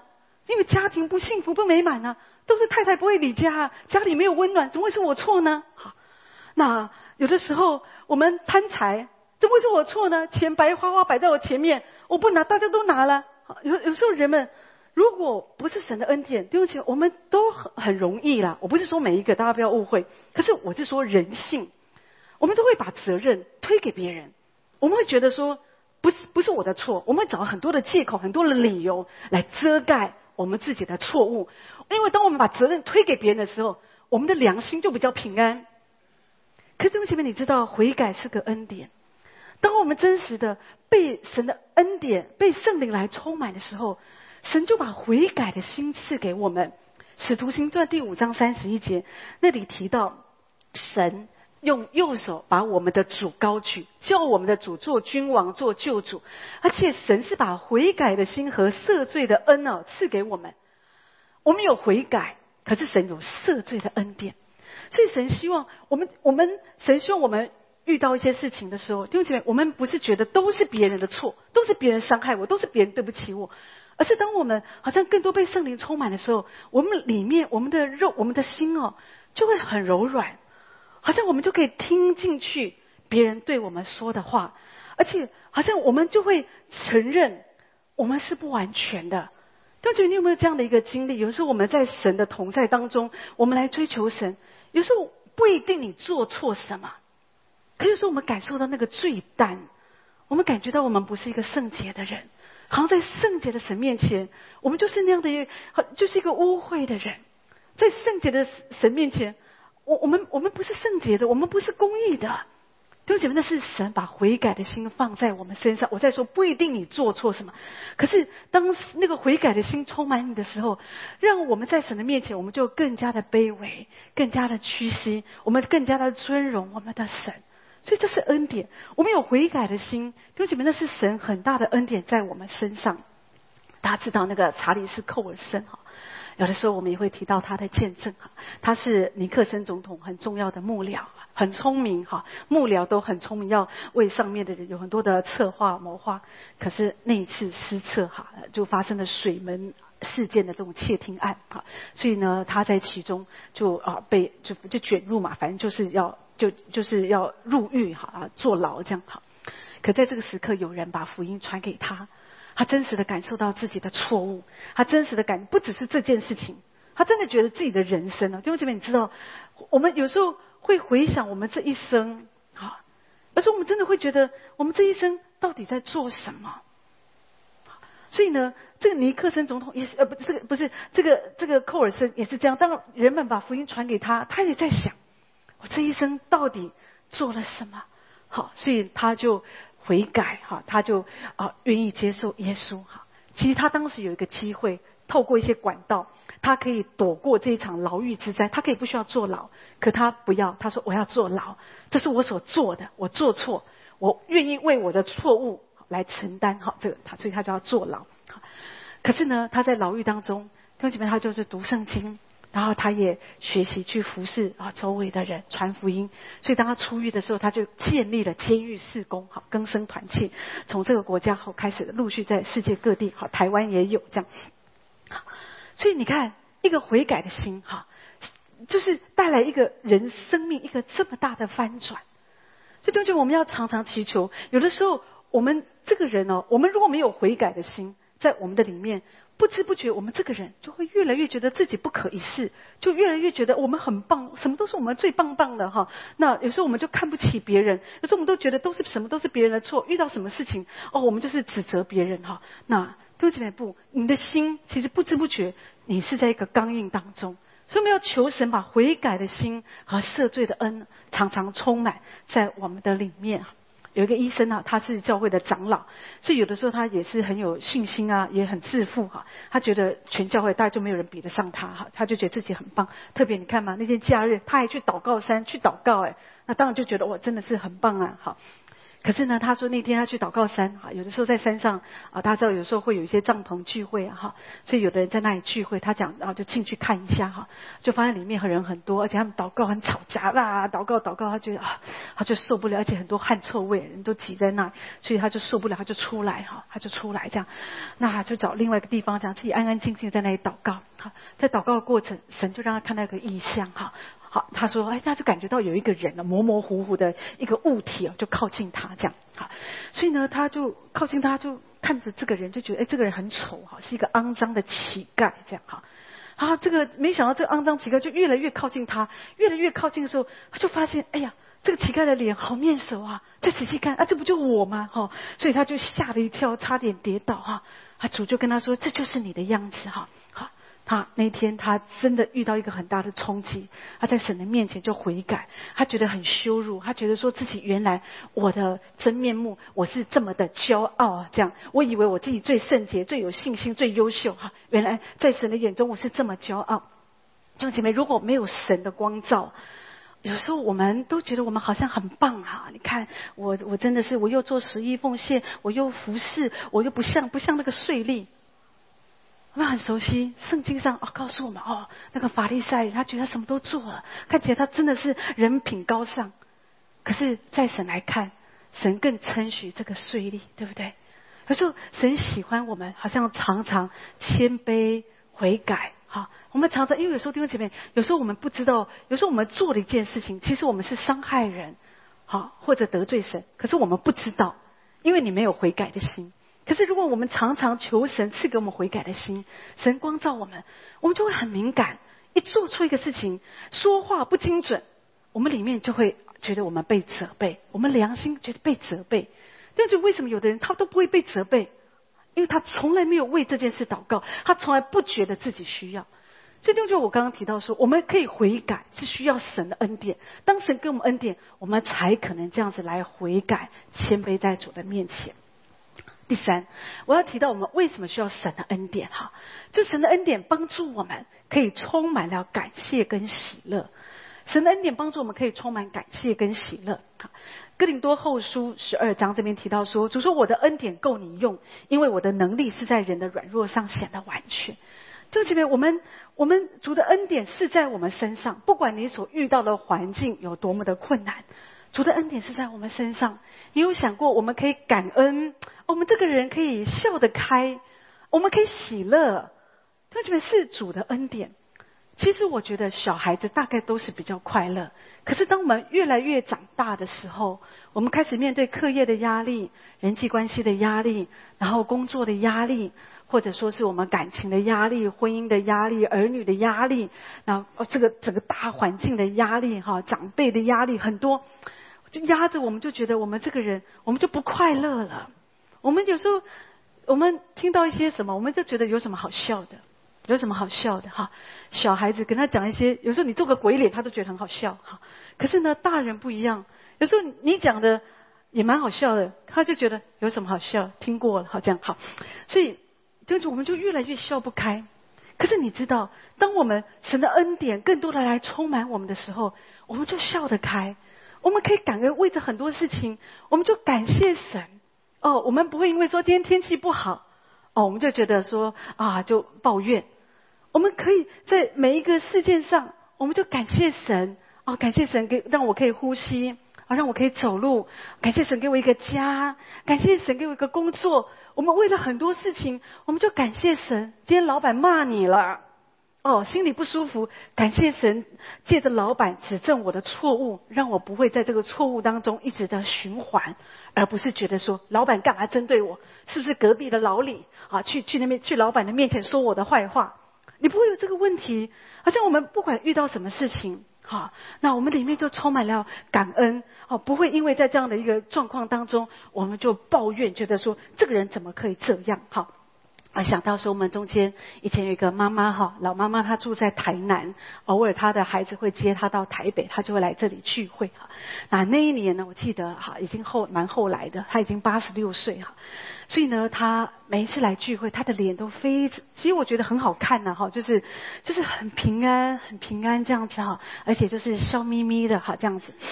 因为家庭不幸福不美满啊，都是太太不会理家啊，家里没有温暖，怎么会是我错呢？好，那有的时候我们贪财，怎么会是我错呢？钱白花花摆在我前面，我不拿大家都拿了。有有时候人们如果不是神的恩典，对不起，我们都很很容易啦。我不是说每一个，大家不要误会，可是我是说人性，我们都会把责任推给别人，我们会觉得说不是不是我的错，我们会找很多的借口很多的理由来遮盖我们自己的错误。因为当我们把责任推给别人的时候，我们的良心就比较平安。可是弟兄姐妹，你知道悔改是个恩典，当我们真实的被神的恩典被圣灵来充满的时候，神就把悔改的心赐给我们。使徒行传第五章三十一节那里提到，神用右手把我们的主高举，叫我们的主做君王做救主，而且神是把悔改的心和赦罪的恩哦赐给我们。我们有悔改，可是神有赦罪的恩典，所以神希望我们我们神希望我们遇到一些事情的时候，弟兄姐妹，我们不是觉得都是别人的错，都是别人伤害我，都是别人对不起我，而是当我们好像更多被圣灵充满的时候，我们里面我们的肉我们的心哦就会很柔软，好像我们就可以听进去别人对我们说的话，而且好像我们就会承认我们是不完全的。弟兄姐妹，你有没有这样的一个经历？有时候我们在神的同在当中，我们来追求神，有时候不一定你做错什么，可有时候我们感受到那个罪担，我们感觉到我们不是一个圣洁的人，好像在圣洁的神面前，我们就是那样的一个，就是一个污秽的人。在圣洁的神面前，我我们我们不是圣洁的，我们不是公义的。弟兄姐妹，那是神把悔改的心放在我们身上。我在说不一定你做错什么，可是当那个悔改的心充满你的时候，让我们在神的面前，我们就更加的卑微，更加的屈膝，我们更加的尊荣我们的神。所以这是恩典，我们有悔改的心，弟兄姐妹，那是神很大的恩典在我们身上。大家知道那个查理斯·寇尔森哈，有的时候我们也会提到他的见证哈，他是尼克森总统很重要的幕僚，很聪明哈，幕僚都很聪明，要为上面的人有很多的策划谋划。可是那一次失策哈，就发生了水门事件的这种窃听案哈，所以呢，他在其中就啊被就就卷入嘛，反正就是要就就是要入狱哈啊坐牢这样哈。可在这个时刻，有人把福音传给他。他真实的感受到自己的错误，他真实的感不只是这件事情，他真的觉得自己的人生啊，弟兄姐妹，你知道，我们有时候会回想我们这一生啊，而是我们真的会觉得我们这一生到底在做什么？所以呢，这个尼克森总统也是呃不这个不是这个这个寇尔森也是这样，当人们把福音传给他，他也在想，我这一生到底做了什么？好，所以他就悔改哈，他就啊愿意接受耶稣哈。其实他当时有一个机会，透过一些管道，他可以躲过这一场牢狱之灾，他可以不需要坐牢，可他不要，他说我要坐牢，这是我所做的，我做错，我愿意为我的错误来承担哈，这个他所以他就要坐牢。可是呢，他在牢狱当中，弟兄姐妹，他就是读圣经。然后他也学习去服侍啊周围的人，传福音。所以当他出狱的时候，他就建立了监狱事工，好更生团契，从这个国家后开始陆续在世界各地，好台湾也有这样。好，所以你看一个悔改的心，哈，就是带来一个人生命一个这么大的翻转。所以对不起，我们要常常祈求。有的时候我们这个人哦，我们如果没有悔改的心，在我们的里面。不知不觉我们这个人就会越来越觉得自己不可一世，就越来越觉得我们很棒，什么都是我们最棒棒的哈。那有时候我们就看不起别人，有时候我们都觉得都是什么都是别人的错，遇到什么事情哦我们就是指责别人哈。那对不起不，你的心其实不知不觉你是在一个刚硬当中，所以我们要求神把悔改的心和赦罪的恩常常充满在我们的里面。有一个医生啊，他是教会的长老，所以有的时候他也是很有信心啊，也很自负哈、啊。他觉得全教会大概就没有人比得上他哈，他就觉得自己很棒。特别你看嘛，那天假日他还去祷告山去祷告，哎，那当然就觉得哇，真的是很棒啊，好。 可是呢，他说那天他去祷告山哈，有的时候在山上啊，大家知道有时候会有一些帐篷聚会啊哈，所以有的人在那里聚会，他讲啊就进去看一下哈，就发现里面人很多，而且他们祷告很吵杂啦，祷告祷告，他觉得啊他就受不了，而且很多汗臭味，人都挤在那里，所以他就受不了，他就出来哈，他就出来这样，那他就找另外一个地方，这样自己安安静静在那里祷告哈，在祷告的过程，神就让他看到一个异象哈。好，他说，哎，他就感觉到有一个人啊，模模糊糊的一个物体啊，就靠近他这样，好，所以呢，他就靠近他，就看着这个人，就觉得，哎，这个人很丑哈，是一个肮脏的乞丐这样哈，啊，这个没想到这个肮脏乞丐就越来越靠近他，越来越靠近的时候，他就发现，哎呀，这个乞丐的脸好面熟啊，再仔细看，啊，这不就我吗？哈，所以他就吓了一跳，差点跌倒哈，他主就跟他说，这就是你的样子哈，好。他那天他真的遇到一个很大的冲击，他在神的面前就悔改，他觉得很羞辱，他觉得说自己原来我的真面目我是这么的骄傲啊，这样我以为我自己最圣洁、最有信心、最优秀哈，原来在神的眼中我是这么骄傲。弟兄姐妹，如果没有神的光照，有时候我们都觉得我们好像很棒啊！你看我，我真的是我又做十一奉献，我又服侍，我又不像不像那个税吏。我们很熟悉圣经上哦，告诉我们哦，那个法利赛人他觉得他什么都做了，看起来他真的是人品高尚。可是在神来看，神更称许这个税吏，对不对？有时候神喜欢我们，好像常常谦卑悔改。好，我们常常因为有时候弟兄姐妹，有时候我们不知道，有时候我们做了一件事情，其实我们是伤害人，好或者得罪神，可是我们不知道，因为你没有悔改的心。可是如果我们常常求神赐给我们悔改的心，神光照我们，我们就会很敏感，一做错一个事情，说话不精准，我们里面就会觉得我们被责备，我们良心觉得被责备。但是为什么有的人他都不会被责备？因为他从来没有为这件事祷告，他从来不觉得自己需要。所以就我刚刚提到说，我们可以悔改是需要神的恩典，当神给我们恩典，我们才可能这样子来悔改，谦卑在主的面前。第三，我要提到我们为什么需要神的恩典哈，就神的恩典帮助我们可以充满了感谢跟喜乐。神的恩典帮助我们可以充满感谢跟喜乐。哥林多后书十二章这边提到说，主说我的恩典够你用，因为我的能力是在人的软弱上显得完全。弟兄姐妹，我们我们主的恩典是在我们身上，不管你所遇到的环境有多么的困难，主的恩典是在我们身上。你有想过我们可以感恩，我们这个人可以笑得开，我们可以喜乐，弟兄姐妹，是主的恩典。其实我觉得小孩子大概都是比较快乐，可是当我们越来越长大的时候，我们开始面对课业的压力、人际关系的压力，然后工作的压力，或者说是我们感情的压力、婚姻的压力、儿女的压力，然后这个整个大环境的压力哈，长辈的压力很多，就压着我们，就觉得我们这个人我们就不快乐了。我们有时候我们听到一些什么，我们就觉得有什么好笑的。有什么好笑的哈？小孩子跟他讲一些，有时候你做个鬼脸，他都觉得很好笑哈。可是呢，大人不一样，有时候你讲的也蛮好笑的，他就觉得有什么好笑，听过了，好这样好。所以，就是我们就越来越笑不开。可是你知道，当我们神的恩典更多的来充满我们的时候，我们就笑得开。我们可以感恩，为着很多事情，我们就感谢神。哦，我们不会因为说今天天气不好，哦，我们就觉得说啊，就抱怨。我们可以在每一个事件上，我们就感谢神哦，感谢神给让我可以呼吸啊，让我可以走路，感谢神给我一个家，感谢神给我一个工作。我们为了很多事情，我们就感谢神。今天老板骂你了，哦，心里不舒服，感谢神借着老板指正我的错误，让我不会在这个错误当中一直的循环，而不是觉得说老板干嘛针对我，是不是隔壁的老李啊，去去那边去老板的面前说我的坏话。你不会有这个问题，好像我们不管遇到什么事情，好，那我们里面就充满了感恩，哦，不会因为在这样的一个状况当中，我们就抱怨，觉得说这个人怎么可以这样，好。啊，想到说我们中间以前有一个妈妈哈，老妈妈她住在台南，偶尔她的孩子会接她到台北，她就会来这里聚会哈。那那一年呢，我记得哈，已经后蛮后来的，她已经八十六岁哈，所以呢，她每一次来聚会，她的脸都非常，其实我觉得很好看呐哈，就是就是很平安，很平安这样子哈，而且就是笑眯眯的哈这样子。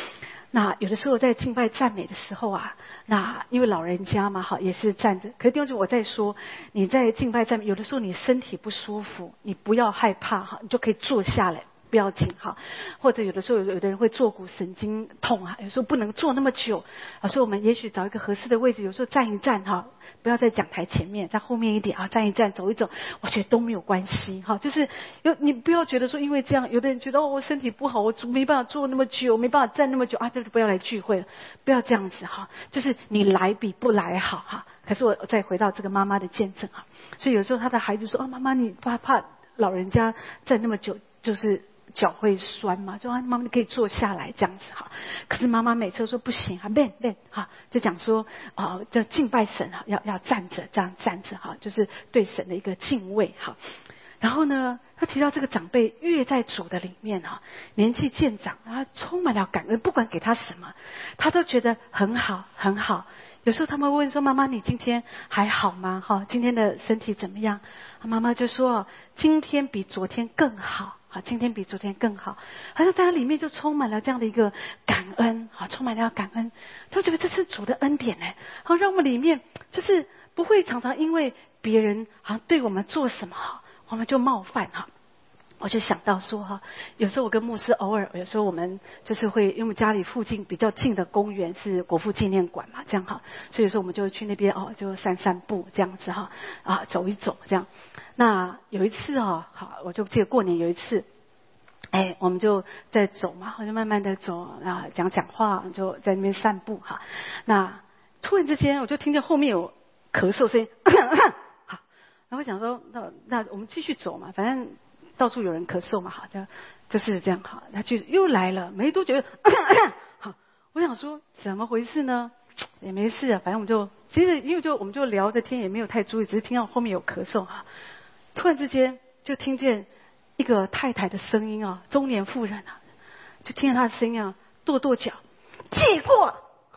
那有的时候在敬拜赞美的时候啊，那因为老人家嘛，哈，也是站着。可是弟兄姐妹，我在说，你在敬拜赞美，有的时候你身体不舒服，你不要害怕哈，你就可以坐下来。不要紧哈，或者有的时候有的人会坐骨神经痛啊，有时候不能坐那么久，有时候我们也许找一个合适的位置，有时候站一站哈，不要在讲台前面，在后面一点啊，站一站，走一走，我觉得都没有关系哈。就是有你不要觉得说因为这样，有的人觉得哦我身体不好，我没办法坐那么久，没办法站那么久啊，这就不要来聚会了，不要这样子哈。就是你来比不来好哈。可是我再回到这个妈妈的见证啊，所以有时候他的孩子说啊妈妈你怕怕老人家站那么久就是。脚会酸嘛？说啊，妈妈你可以坐下来这样子哈。可是妈妈每次都说不行啊，练练哈，就讲说啊，叫敬拜神啊，要要站着这样站着哈，就是对神的一个敬畏哈。然后呢，他提到这个长辈越在主的里面哈，年纪渐长，他充满了感恩，不管给他什么，他都觉得很好很好。有时候他们问说：“妈妈，你今天还好吗？哈，今天的身体怎么样？”妈妈就说：“今天比昨天更好。”好，今天比昨天更好。好像在他里面就充满了这样的一个感恩，好，充满了感恩。他觉得这是主的恩典哎，好，让我们里面就是不会常常因为别人好像对我们做什么好，我们就冒犯哈。我就想到说哈，有时候我跟牧师偶尔，有时候我们就是会，因为我们家里附近比较近的公园是国父纪念馆嘛，这样哈，所以有时候我们就去那边哦，就散散步这样子哈，啊，走一走这样。那有一次哦，好，我就记得过年有一次，哎，我们就在走嘛，我就慢慢的走啊，讲讲话，就在那边散步哈。那突然之间，我就听见后面有咳嗽声音，好，然后我想说，那那我们继续走嘛，反正。到处有人咳嗽嘛，好，就就是这样好，他就又来了，没多久，好，我想说怎么回事呢？也没事啊，反正我们就其实因为就我们就聊着天，也没有太注意，只是听到后面有咳嗽哈。突然之间就听见一个太太的声音啊，中年妇人啊，就听见她的声音啊，跺跺脚，借过，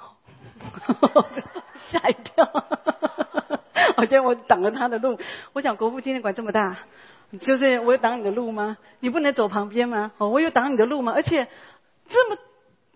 吓一跳，好像我挡了她的路。我想国父纪念馆这么大。就是我有挡你的路吗？你不能走旁边吗？哦，我有挡你的路吗？而且这么，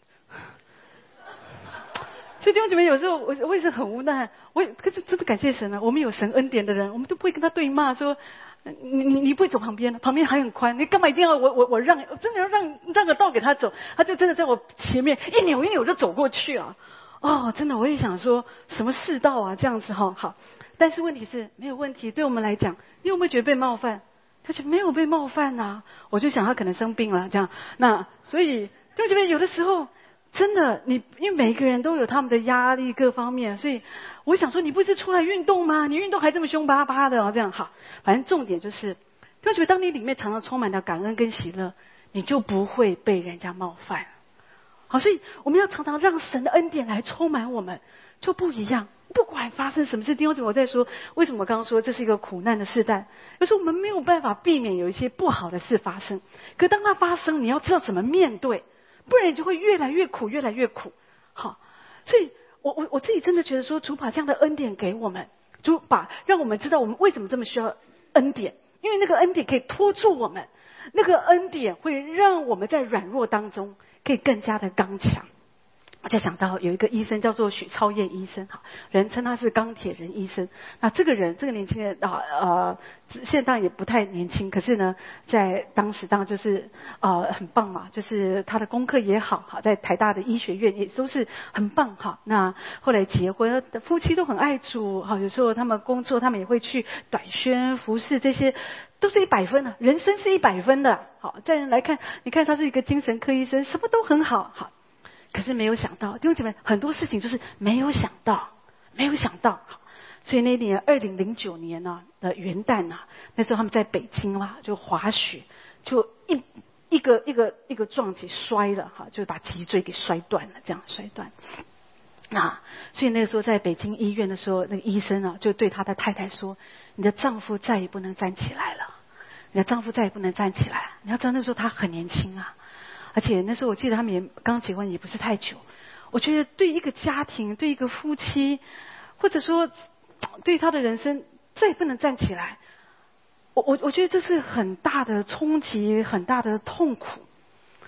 所以弟兄姐妹，有时候我我也是很无奈。我可是真的感谢神啊！我们有神恩典的人，我们都不会跟他对骂说，你你你不会走旁边，旁边还很宽，你干嘛一定要我我我让？我真的要让让个道给他走，他就真的在我前面一扭一扭就走过去啊！哦，真的，我也想说什么世道啊，这样子哈好。但是问题是没有问题，对我们来讲，你有没有觉得被冒犯？他就没有被冒犯呐、啊，我就想他可能生病了这样。那所以对不对？有的时候真的你因为每一个人都有他们的压力各方面，所以我想说你不是出来运动吗？你运动还这么凶巴巴的哦，这样好。反正重点就是对不对？当你里面常常充满了感恩跟喜乐，你就不会被人家冒犯。好，所以我们要常常让神的恩典来充满我们，就不一样。不管发生什么事，弟兄姊妹，我在说为什么我刚刚说这是一个苦难的世代。有时候我们没有办法避免有一些不好的事发生，可当它发生，你要知道怎么面对，不然你就会越来越苦，越来越苦。好，所以我我我自己真的觉得说，主把这样的恩典给我们，主把让我们知道我们为什么这么需要恩典，因为那个恩典可以拖住我们，那个恩典会让我们在软弱当中可以更加的刚强。我就想到有一个医生叫做许超燕医生，哈，人称他是钢铁人医生。那这个人，这个年轻人啊，呃，现在当然也不太年轻，可是呢，在当时当然就是呃很棒嘛，就是他的功课也好，好在台大的医学院也都是很棒哈。那后来结婚，夫妻都很爱主，哈，有时候他们工作，他们也会去短宣、服饰这些。都是一百分的，人生是一百分的。好，再来看，你看他是一个精神科医生，什么都很好，好。可是没有想到，弟兄姐妹，很多事情就是没有想到，没有想到。所以那一年二零零九年呢、啊、的元旦啊，那时候他们在北京啊，就滑雪，就一一个一个一个撞击摔了哈，就把脊椎给摔断了，这样摔断。那所以那个时候在北京医院的时候，那个医生啊就对他的太太说：“你的丈夫再也不能站起来了，你的丈夫再也不能站起来。”你要知道那时候他很年轻啊。而且那时候我记得他们也刚结婚也不是太久，我觉得对一个家庭，对一个夫妻，或者说对他的人生再也不能站起来，我我我觉得这是很大的冲击，很大的痛苦。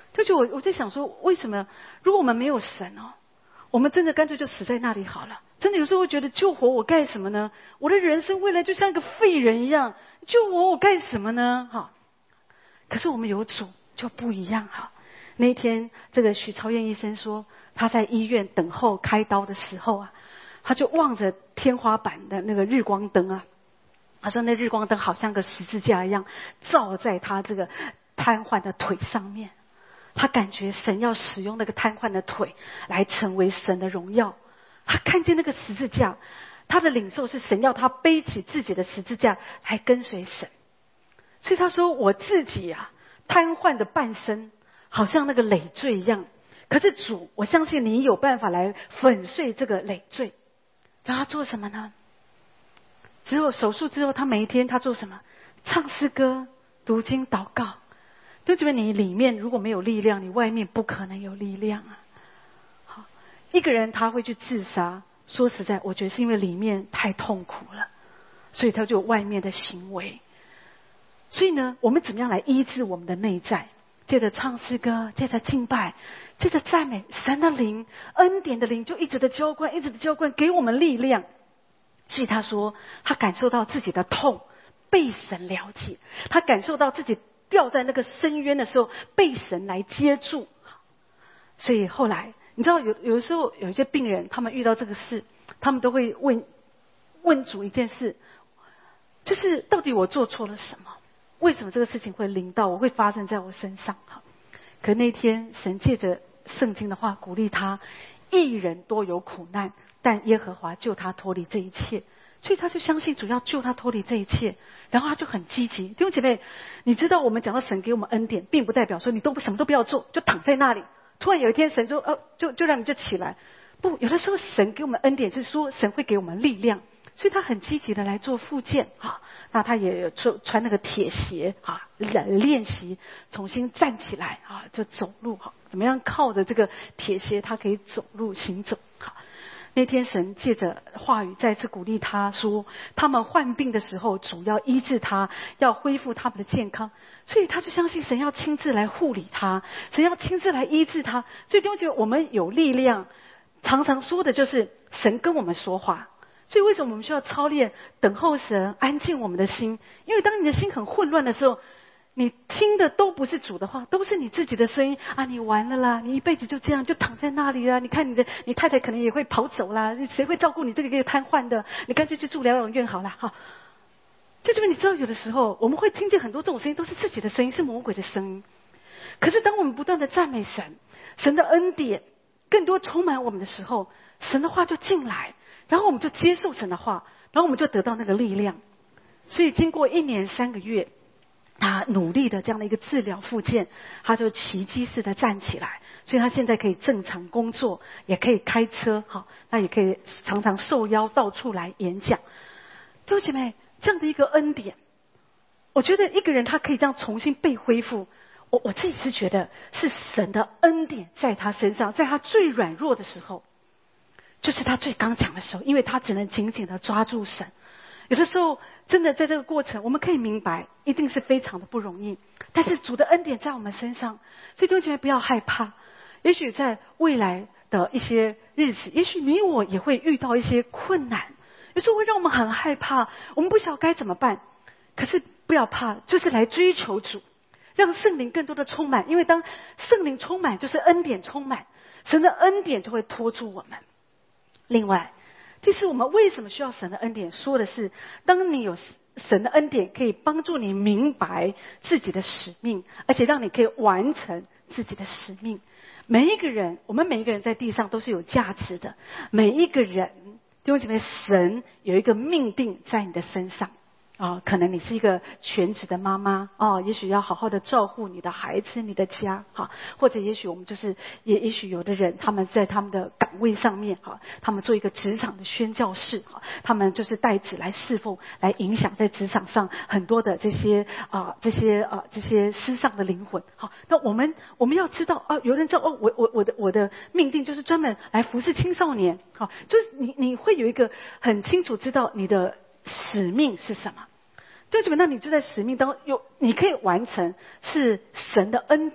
就就我我在想说，为什么如果我们没有神哦，我们真的干脆就死在那里好了。真的有时候会觉得救活我干什么呢？我的人生未来就像一个废人一样，救活我干什么呢？哈，可是我们有主就不一样哈。那一天，这个许超燕医生说，他在医院等候开刀的时候啊，他就望着天花板的那个日光灯啊，他说那日光灯好像个十字架一样，照在他这个瘫痪的腿上面。他感觉神要使用那个瘫痪的腿来成为神的荣耀。他看见那个十字架，他的领受是神要他背起自己的十字架来跟随神。所以他说，我自己啊瘫痪的半身好像那个累赘一样，可是主，我相信你有办法来粉碎这个累赘。让他做什么呢？只有手术之后，他每一天他做什么？唱诗歌、读经、祷告。就觉得你里面如果没有力量，你外面不可能有力量啊。好，一个人他会去自杀，说实在，我觉得是因为里面太痛苦了，所以他就有外面的行为。所以呢，我们怎么样来医治我们的内在？借着唱诗歌，借着敬拜，借着赞美，神的灵、恩典的灵就一直的浇灌，一直的浇灌，给我们力量。所以他说，他感受到自己的痛被神了解，他感受到自己掉在那个深渊的时候被神来接住。所以后来你知道有有的时候有一些病人，他们遇到这个事，他们都会问问主一件事，就是到底我做错了什么？为什么这个事情会临到我，会发生在我身上？可那天神借着圣经的话鼓励他，义人多有苦难，但耶和华救他脱离这一切。所以他就相信主要救他脱离这一切，然后他就很积极。弟兄姐妹，你知道我们讲到神给我们恩典，并不代表说你都什么都不要做，就躺在那里。突然有一天神说，哦，就就让你就起来。不，有的时候神给我们恩典是说神会给我们力量，所以他很积极的来做复健啊。那他也穿穿那个铁鞋啊，练习重新站起来啊，就走路哈。怎么样靠着这个铁鞋，他可以走路行走好。那天神借着话语再次鼓励他说，他们患病的时候主要医治他，要恢复他们的健康。所以他就相信神要亲自来护理他，神要亲自来医治他。所以弟兄姐妹，我们有力量常常说的就是神跟我们说话。所以为什么我们需要操练等候神，安静我们的心？因为当你的心很混乱的时候，你听的都不是主的话，都是你自己的声音啊！你完了啦，你一辈子就这样就躺在那里啦。你看你的你太太可能也会跑走啦，谁会照顾你这个一个瘫痪的？你干脆去住疗养院好了哈。就这边你知道，有的时候我们会听见很多这种声音，都是自己的声音，是魔鬼的声音。可是当我们不断的赞美神，神的恩典更多充满我们的时候，神的话就进来，然后我们就接受神的话，然后我们就得到那个力量。所以经过一年三个月，他努力的这样的一个治疗复健，他就奇迹式的站起来，所以他现在可以正常工作，也可以开车，好，那也可以常常受邀到处来演讲。弟兄姐妹，这样的一个恩典，我觉得一个人他可以这样重新被恢复，我我自己是觉得是神的恩典在他身上，在他最软弱的时候，就是他最刚强的时候，因为他只能紧紧的抓住神。有的时候真的在这个过程，我们可以明白一定是非常的不容易，但是主的恩典在我们身上，所以弟兄姐妹不要害怕。也许在未来的一些日子，也许你我也会遇到一些困难，有时候会让我们很害怕，我们不晓得该怎么办。可是不要怕，就是来追求主，让圣灵更多的充满，因为当圣灵充满，就是恩典充满，神的恩典就会托住我们。另外，这是我们为什么需要神的恩典，说的是当你有神的恩典可以帮助你明白自己的使命，而且让你可以完成自己的使命。每一个人，我们每一个人在地上都是有价值的，每一个人，弟兄姐妹，神有一个命定在你的身上啊，可能你是一个全职的妈妈哦，也许要好好的照顾你的孩子、你的家哈，或者也许我们就是也也许有的人他们在他们的岗位上面哈，他们做一个职场的宣教士哈，他们就是带子来侍奉，来影响在职场上很多的这些啊这些啊这些失丧的灵魂好，那我们我们要知道啊，有人知道哦，我我我的我的命定就是专门来服侍青少年好，就是你你会有一个很清楚知道你的使命是什么。对，怎么那你就在使命当中有，你可以完成，是神的恩典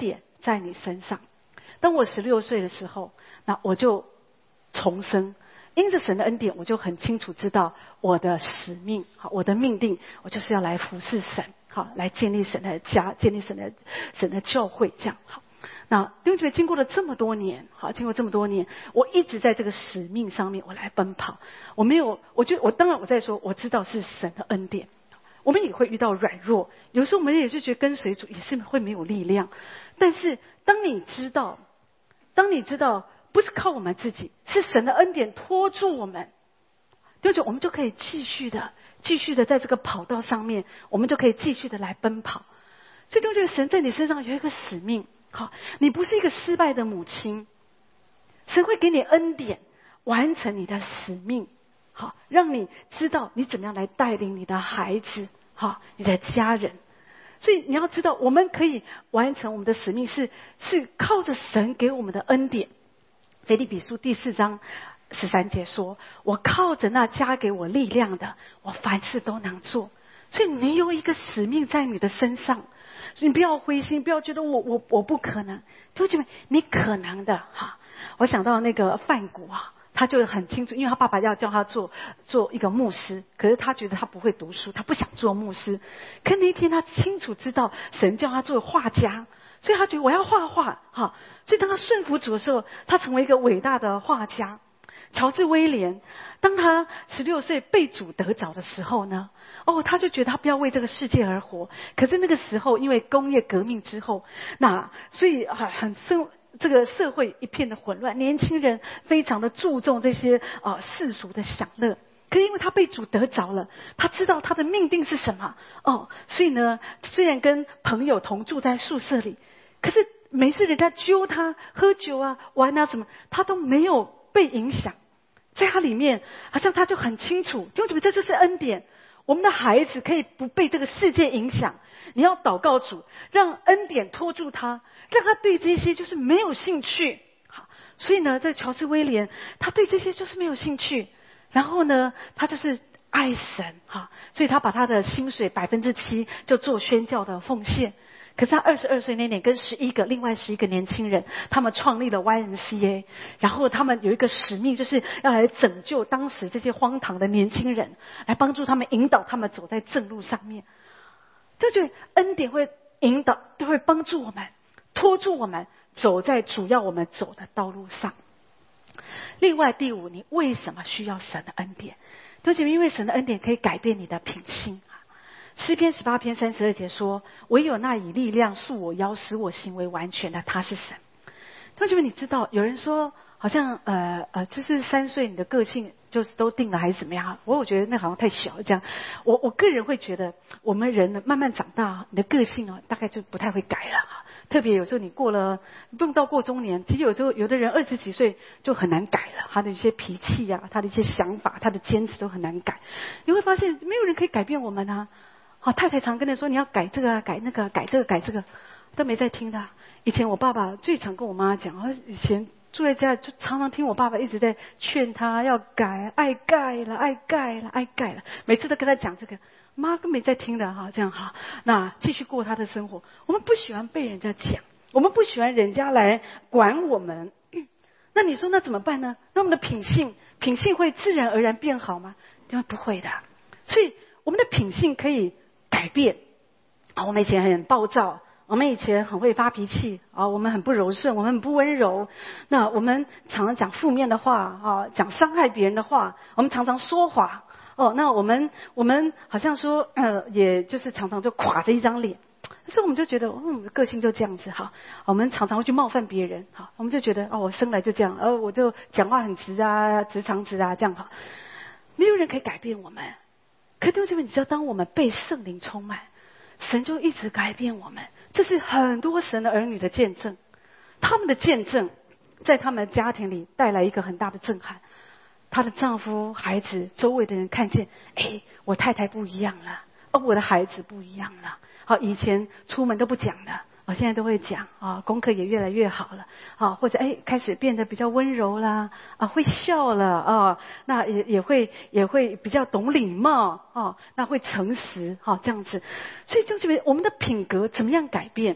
在你身上。当我十六岁的时候，那我就重生，因着神的恩典，我就很清楚知道我的使命，好，我的命定，我就是要来服侍神，好，来建立神的家，建立神的神的教会，这样好。那弟兄姐妹，经过了这么多年，好，经过这么多年，我一直在这个使命上面，我来奔跑。我没有，我就我当然我在说，我知道是神的恩典。我们也会遇到软弱，有时候我们也是觉得跟随主也是会没有力量。但是当你知道，当你知道不是靠我们自己，是神的恩典拖住我们，弟兄姐妹，我们就可以继续的、继续的在这个跑道上面，我们就可以继续的来奔跑。所以弟兄姐妹，神在你身上有一个使命。好，你不是一个失败的母亲，神会给你恩典，完成你的使命，好，让你知道你怎么样来带领你的孩子，好，你的家人。所以你要知道，我们可以完成我们的使命是是靠着神给我们的恩典。腓立比书第四章十三节说：“我靠着那加给我力量的，我凡事都能做。”所以你有一个使命在你的身上。所以你不要灰心，不要觉得我我我不可能，弟兄姐妹，你可能的哈。我想到那个范谷啊，他就很清楚，因为他爸爸要叫他做做一个牧师，可是他觉得他不会读书，他不想做牧师。可那一天他清楚知道神叫他做画家，所以他觉得我要画画哈。所以当他顺服主的时候，他成为一个伟大的画家。乔治威廉，当他十六岁被主得着的时候呢，哦，他就觉得他不要为这个世界而活。可是那个时候，因为工业革命之后，那所以很很生这个社会一片的混乱，年轻人非常的注重这些啊、呃、世俗的享乐。可是因为他被主得着了，他知道他的命定是什么哦，所以呢，虽然跟朋友同住在宿舍里，可是每次人家揪他喝酒啊、玩啊什么，他都没有被影响。在他里面，好像他就很清楚，弟兄姐妹，这就是恩典。我们的孩子可以不被这个世界影响。你要祷告主，让恩典拖住他，让他对这些就是没有兴趣。好，所以呢，在乔治威廉，他对这些就是没有兴趣。然后呢，他就是爱神哈，所以他把他的薪水百分之七就做宣教的奉献。可是他二十二岁那年，跟十一个另外十一个年轻人，他们创立了 Y M C A， 然后他们有一个使命，就是要来拯救当时这些荒唐的年轻人，来帮助他们，引导他们走在正路上面。这就恩典会引导，都会帮助我们，拖住我们，走在主要我们走的道路上。另外第五，你为什么需要神的恩典？弟兄姐妹，因为神的恩典可以改变你的品性。诗篇十八篇三十二节说：“唯有那以力量束我腰，使我行为完全的，他是神。”弟兄姐妹，你知道有人说，好像呃呃，这是三岁你的个性就是都定了，还是怎么样？我我觉得那好像太小这样。我我个人会觉得，我们人呢慢慢长大，你的个性啊大概就不太会改了。特别有时候你过了，不用到过中年，其实有时候有的人二十几岁就很难改了，他的一些脾气啊，他的一些想法，他的坚持都很难改。你会发现，没有人可以改变我们啊。好，太太常跟他说你要改这个改那个改这个改这个，都没在听的。以前我爸爸最常跟我妈讲，以前住在家就常常听我爸爸一直在劝他要改，爱改了，爱改了，爱改了，每次都跟他讲这个，妈都没在听的哈，这样哈，那继续过他的生活。我们不喜欢被人家讲，我们不喜欢人家来管我们。那你说那怎么办呢？那我们的品性，品性会自然而然变好吗？因为不会的。所以我们的品性可以改变啊，我们以前很暴躁，我们以前很会发脾气啊，我们很不柔顺，我们很不温柔。那我们常常讲负面的话啊，讲伤害别人的话，我们常常说谎哦。那我们我们好像说呃，也就是常常就垮着一张脸，所以我们就觉得，嗯，个性就这样子哈。我们常常会去冒犯别人哈，我们就觉得哦，我生来就这样，呃，我就讲话很直啊，直肠直啊，这样哈。没有人可以改变我们。可弟兄姐妹，你知道，当我们被圣灵充满，神就一直改变我们。这是很多神的儿女的见证，他们的见证在他们的家庭里带来一个很大的震撼。她的丈夫、孩子、周围的人看见，哎，我太太不一样了，哦，我的孩子不一样了。好，以前出门都不讲的，啊，现在都会讲啊，功课也越来越好了，啊，或者哎开始变得比较温柔啦，啊，会笑了啊，那也也会也会比较懂礼貌啊，那会诚实哈，这样子。所以就是我们的品格怎么样改变？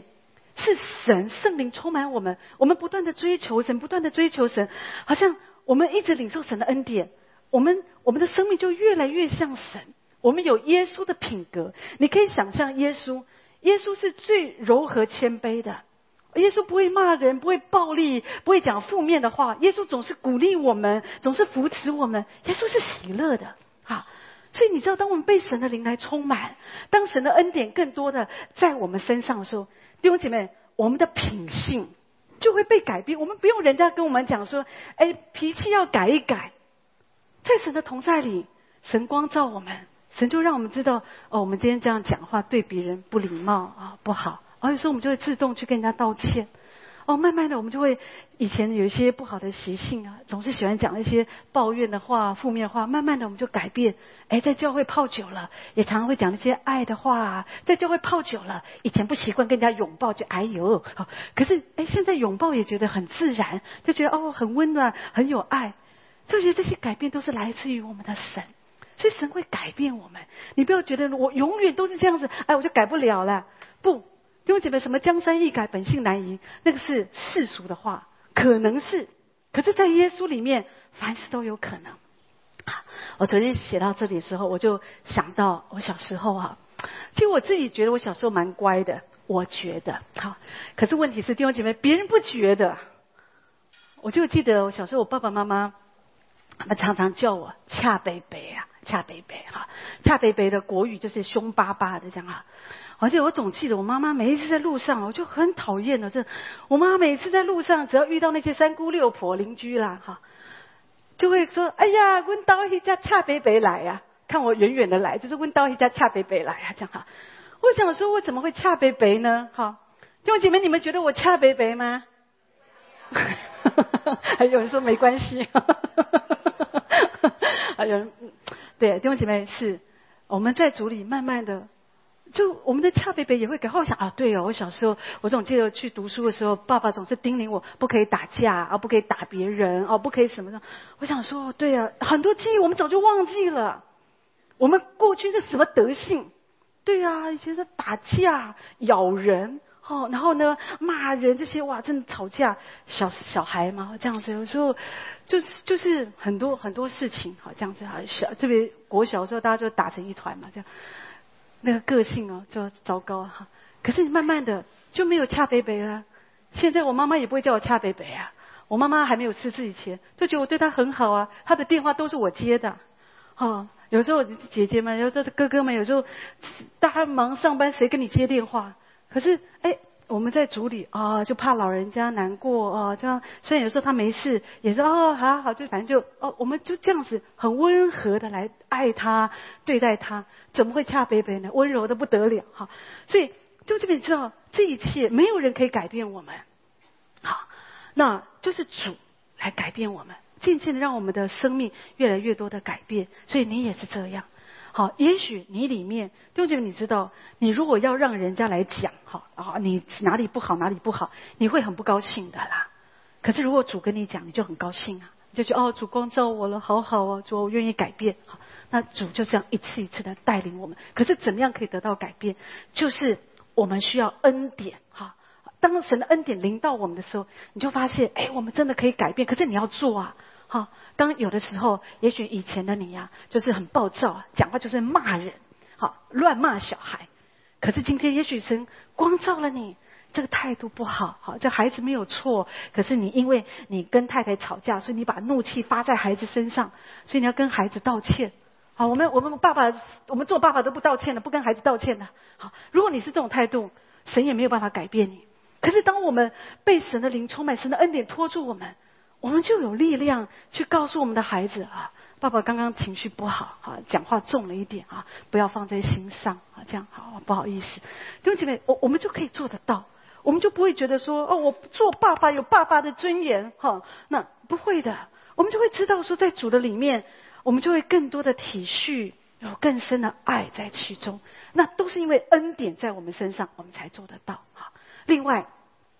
是神圣灵充满我们，我们不断的追求神，不断的追求神，好像我们一直领受神的恩典，我们我们的生命就越来越像神。我们有耶稣的品格，你可以想象耶稣，耶稣是最柔和谦卑的。耶稣不会骂人，不会暴力，不会讲负面的话。耶稣总是鼓励我们，总是扶持我们。耶稣是喜乐的啊！所以你知道，当我们被神的灵来充满，当神的恩典更多的在我们身上的时候，弟兄姐妹，我们的品性就会被改变。我们不用人家跟我们讲说，哎，脾气要改一改。在神的同在里，神光照我们，神就让我们知道，哦，我们今天这样讲话对别人不礼貌啊，不好。而有时候我们就会自动去跟人家道歉。哦，慢慢的我们就会，以前有一些不好的习性啊，总是喜欢讲一些抱怨的话、负面话，慢慢的我们就改变。哎，在教会泡久了，也常常会讲一些爱的话啊。在教会泡久了，以前不习惯跟人家拥抱，就哎呦，哦，可是哎，现在拥抱也觉得很自然，就觉得哦很温暖，很有爱。这些这些改变都是来自于我们的神，所以神会改变我们。你不要觉得我永远都是这样子，哎，我就改不了了。不。弟兄姐妹，什么江山易改，本性难移，那个是世俗的话，可能是，可是在耶稣里面，凡事都有可能。我昨天写到这里的时候，我就想到我小时候啊，其实我自己觉得我小时候蛮乖的，我觉得好，可是问题是弟兄姐妹，别人不觉得。我就记得我小时候，我爸爸妈妈他们常常叫我恰贝贝啊，恰贝贝哈，恰贝贝的国语就是凶巴巴的这样啊。而且我总记得我妈妈每一次在路上，我就很讨厌的，这我妈每次在路上，只要遇到那些三姑六婆邻居啦，哈，就会说：“哎呀，温到一家恰北北来呀、啊！”看我远远的来，就是温到一家恰北北来啊，这样哈。我想说，我怎么会恰北北呢？哈，弟兄姐妹，你们觉得我恰北北吗？还有人说没关系。还有人对弟兄姐妹是我们在主里慢慢的。就我们的恰贝贝也会改。后来想啊，对哦，我小时候我总记得去读书的时候，爸爸总是叮咛我不可以打架啊，不可以打别人哦，不可以什么的。我想说，对啊，很多记忆我们早就忘记了。我们过去是什么德性？对啊，以前是打架、咬人，哦，然后呢骂人这些，哇，真的吵架，小小孩嘛这样子，有时候就是就是很多很多事情，好这样子啊，小特别国小的时候大家就打成一团嘛，这样。那个个性哦，就糟糕哈。可是你慢慢的就没有恰北北了。现在我妈妈也不会叫我恰北北啊。我妈妈还没有失智以前，就觉得我对她很好啊。她的电话都是我接的，哦，有时候姐姐们，有时候哥哥们，有时候大家忙上班，谁跟你接电话？可是哎，我们在主里啊、哦，就怕老人家难过哦，这样。虽然有时候他没事，也是哦，好好，就反正就哦，我们就这样子很温和的来爱他，对待他，怎么会恰北北呢？温柔的不得了哈。所以就这边知道，这一切没有人可以改变我们，好，那就是主来改变我们，渐渐的让我们的生命越来越多的改变。所以你也是这样。好，也许你里面，弟兄姐妹，你知道，你如果要让人家来讲，哈，啊，你哪里不好，哪里不好，你会很不高兴的啦。可是如果主跟你讲，你就很高兴啊，你就觉得哦，主光照我了，好好哦，主我愿意改变。好，那主就这样一次一次的带领我们。可是怎么样可以得到改变？就是我们需要恩典，哈。当神的恩典临到我们的时候，你就发现，哎，我们真的可以改变。可是你要做啊。好，当有的时候，也许以前的你呀、啊，就是很暴躁，讲话就是骂人，好，乱骂小孩。可是今天，也许神光照了你，这个态度不好，好，这孩子没有错，可是你因为你跟太太吵架，所以你把怒气发在孩子身上，所以你要跟孩子道歉。好，我们我们爸爸，我们做爸爸都不道歉的，不跟孩子道歉的。好，如果你是这种态度，神也没有办法改变你。可是当我们被神的灵充满，神的恩典拖住我们。我们就有力量去告诉我们的孩子啊，爸爸刚刚情绪不好啊，讲话重了一点啊，不要放在心上啊，这样好，不好意思。弟兄姐妹，我我们就可以做得到，我们就不会觉得说哦，我做爸爸有爸爸的尊严哈，那不会的，我们就会知道说，在主的里面，我们就会更多的体恤，有更深的爱在其中，那都是因为恩典在我们身上，我们才做得到啊。另外，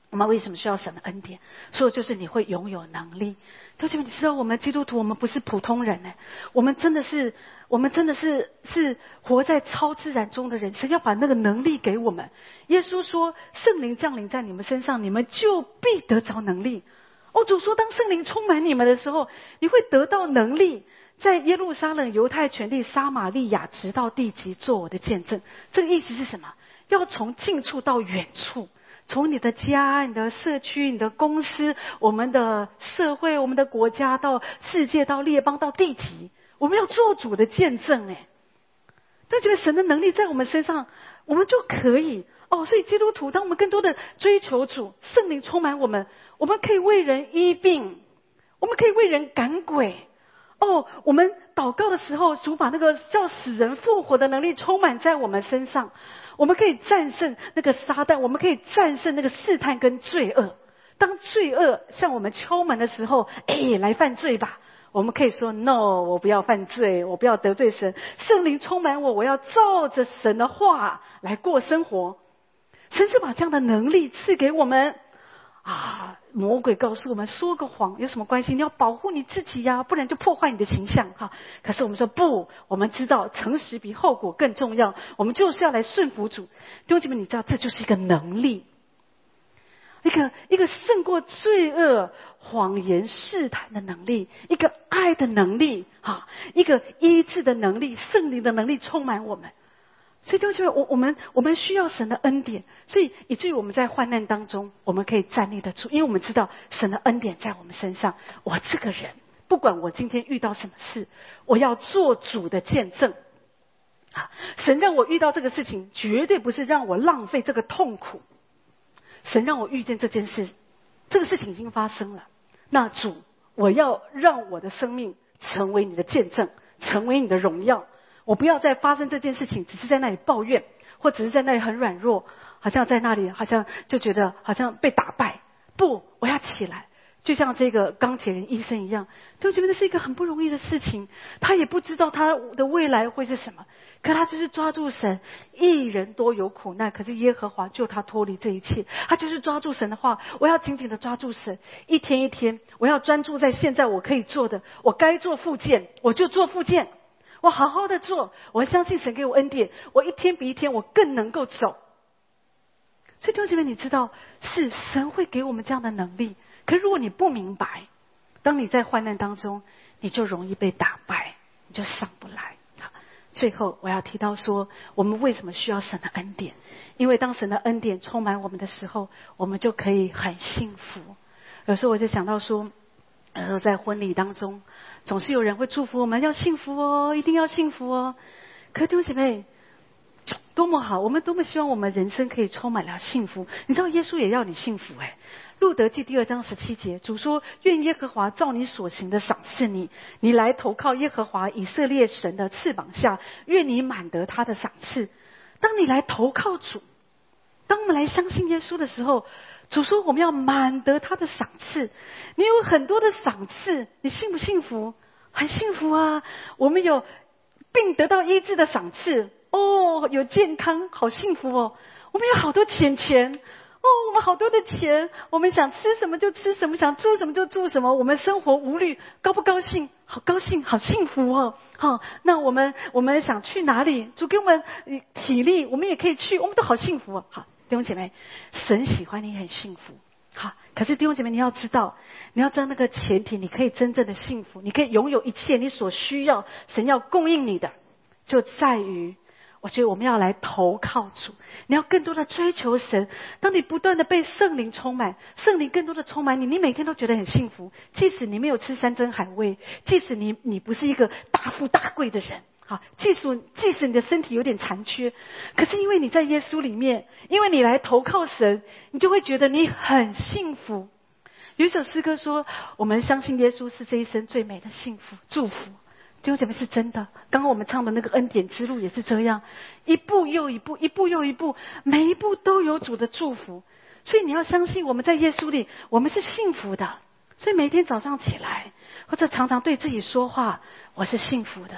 我们为什么需要神的恩典？说的就是你会拥有能力。弟兄们，你知道我们基督徒，我们不是普通人哎，我们真的是，我们真的是是活在超自然中的人。神要把那个能力给我们。耶稣说，圣灵降临在你们身上，你们就必得着能力。哦，主说，当圣灵充满你们的时候，你会得到能力，在耶路撒冷、犹太全地、撒玛利亚，直到地极，做我的见证。这个意思是什么？要从近处到远处。从你的家、你的社区、你的公司、我们的社会、我们的国家，到世界、到列邦、到地极，我们要做主的见证。哎，但这个神的能力在我们身上，我们就可以哦。所以基督徒，当我们更多的追求主，圣灵充满我们，我们可以为人医病，我们可以为人赶鬼。哦，我们祷告的时候，主把那个叫使人复活的能力充满在我们身上，我们可以战胜那个撒旦，我们可以战胜那个试探跟罪恶。当罪恶向我们敲门的时候，哎，来犯罪吧，我们可以说 no， 我不要犯罪，我不要得罪神。圣灵充满我，我要照着神的话来过生活。神是把这样的能力赐给我们。啊！魔鬼告诉我们，说个谎有什么关系？你要保护你自己呀，不然就破坏你的形象哈。可是我们说不，我们知道诚实比后果更重要，我们就是要来顺服主。弟兄姐妹，你知道这就是一个能力，一个一个胜过罪恶、谎言、试探的能力，一个爱的能力，哈，一个医治的能力，圣灵的能力充满我们。所以弟兄姐妹，我我们我们需要神的恩典，所以以至于我们在患难当中，我们可以站立得住，因为我们知道神的恩典在我们身上。我这个人，不管我今天遇到什么事，我要做主的见证。啊，神让我遇到这个事情，绝对不是让我浪费这个痛苦。神让我遇见这件事，这个事情已经发生了。那主，我要让我的生命成为你的见证，成为你的荣耀。我不要再发生这件事情，只是在那里抱怨，或只是在那里很软弱，好像在那里好像就觉得好像被打败。不，我要起来，就像这个钢铁人医生一样。就觉得这是一个很不容易的事情，他也不知道他的未来会是什么，可他就是抓住神。一人多有苦难，可是耶和华救他脱离这一切。他就是抓住神的话，我要紧紧的抓住神，一天一天，我要专注在现在我可以做的，我该做复健我就做复健，我好好的做，我相信神给我恩典，我一天比一天我更能够走。所以弟兄姐妹，你知道是神会给我们这样的能力，可是如果你不明白，当你在患难当中，你就容易被打败，你就上不来。最后我要提到说，我们为什么需要神的恩典？因为当神的恩典充满我们的时候，我们就可以很幸福。有时候我就想到说，有时候在婚礼当中，总是有人会祝福我们要幸福哦，一定要幸福哦。可是弟兄姐妹，多么好，我们多么希望我们人生可以充满了幸福。你知道耶稣也要你幸福哎。路得记第二章十七节，主说：愿耶和华照你所行的赏赐你，你来投靠耶和华以色列神的翅膀下，愿你满得他的赏赐。当你来投靠主，当我们来相信耶稣的时候，主说我们要满得他的赏赐。你有很多的赏赐，你幸不幸福？很幸福啊！我们有病得到医治的赏赐，哦，有健康，好幸福哦。我们有好多钱钱，哦，我们好多的钱，我们想吃什么就吃什么，想住什么就住什么，我们生活无虑，高不高兴？好高兴，好幸福哦！好、哦，那我们我们想去哪里？主给我们体力，我们也可以去，我们都好幸福哦！好，弟兄姐妹，神喜欢你很幸福。好，可是弟兄姐妹，你要知道，你要知道那个前提，你可以真正的幸福，你可以拥有一切你所需要，神要供应你的，就在于。我觉得我们要来投靠主，你要更多的追求神。当你不断的被圣灵充满，圣灵更多的充满你，你每天都觉得很幸福。即使你没有吃山珍海味，即使你你不是一个大富大贵的人，好，即使即使你的身体有点残缺，可是因为你在耶稣里面，因为你来投靠神，你就会觉得你很幸福。有一首诗歌说，我们相信耶稣是这一生最美的幸福祝福。弟兄姐妹，是真的。刚刚我们唱的那个恩典之路也是这样，一步又一步，一步又一步，每一步都有主的祝福。所以你要相信，我们在耶稣里，我们是幸福的。所以每天早上起来，或者常常对自己说话，我是幸福的，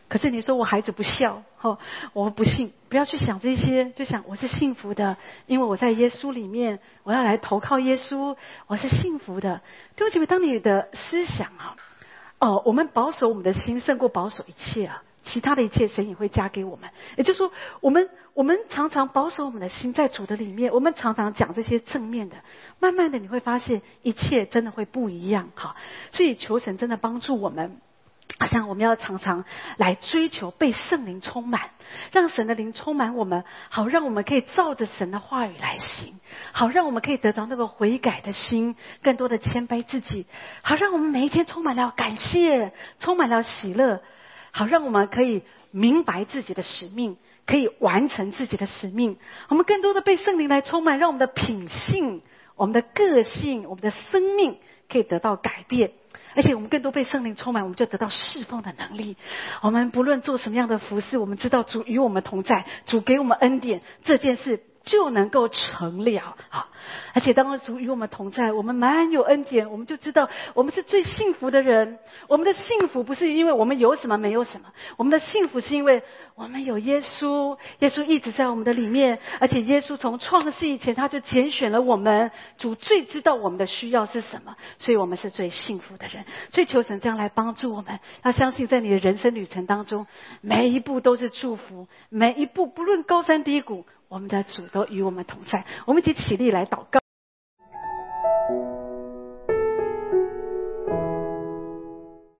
可是你说我孩子不孝，哦，我不信，不要去想这些，就想我是幸福的，因为我在耶稣里面，我要来投靠耶稣，我是幸福的。弟兄姐妹，当你的思想啊，哦，我们保守我们的心胜过保守一切啊，其他的一切神也会加给我们。也就是说，我们我们常常保守我们的心在主的里面，我们常常讲这些正面的，慢慢的你会发现一切真的会不一样哈。所以求神真的帮助我们。好像我们要常常来追求被圣灵充满，让神的灵充满我们，好让我们可以照着神的话语来行，好让我们可以得到那个悔改的心，更多的谦卑自己，好让我们每一天充满了感谢，充满了喜乐，好让我们可以明白自己的使命，可以完成自己的使命。我们更多的被圣灵来充满，让我们的品性、我们的个性、我们的生命可以得到改变。而且我们更多被圣灵充满，我们就得到侍奉的能力。我们不论做什么样的服事，我们知道主与我们同在，主给我们恩典，这件事就能够成了。好，而且当主与我们同在，我们满有恩典，我们就知道我们是最幸福的人。我们的幸福不是因为我们有什么没有什么，我们的幸福是因为我们有耶稣，耶稣一直在我们的里面，而且耶稣从创世以前他就拣选了我们，主最知道我们的需要是什么，所以我们是最幸福的人。所以求神这样来帮助我们，要相信在你的人生旅程当中，每一步都是祝福，每一步不论高山低谷，我们的主都与我们同在。我们一起起立来祷告。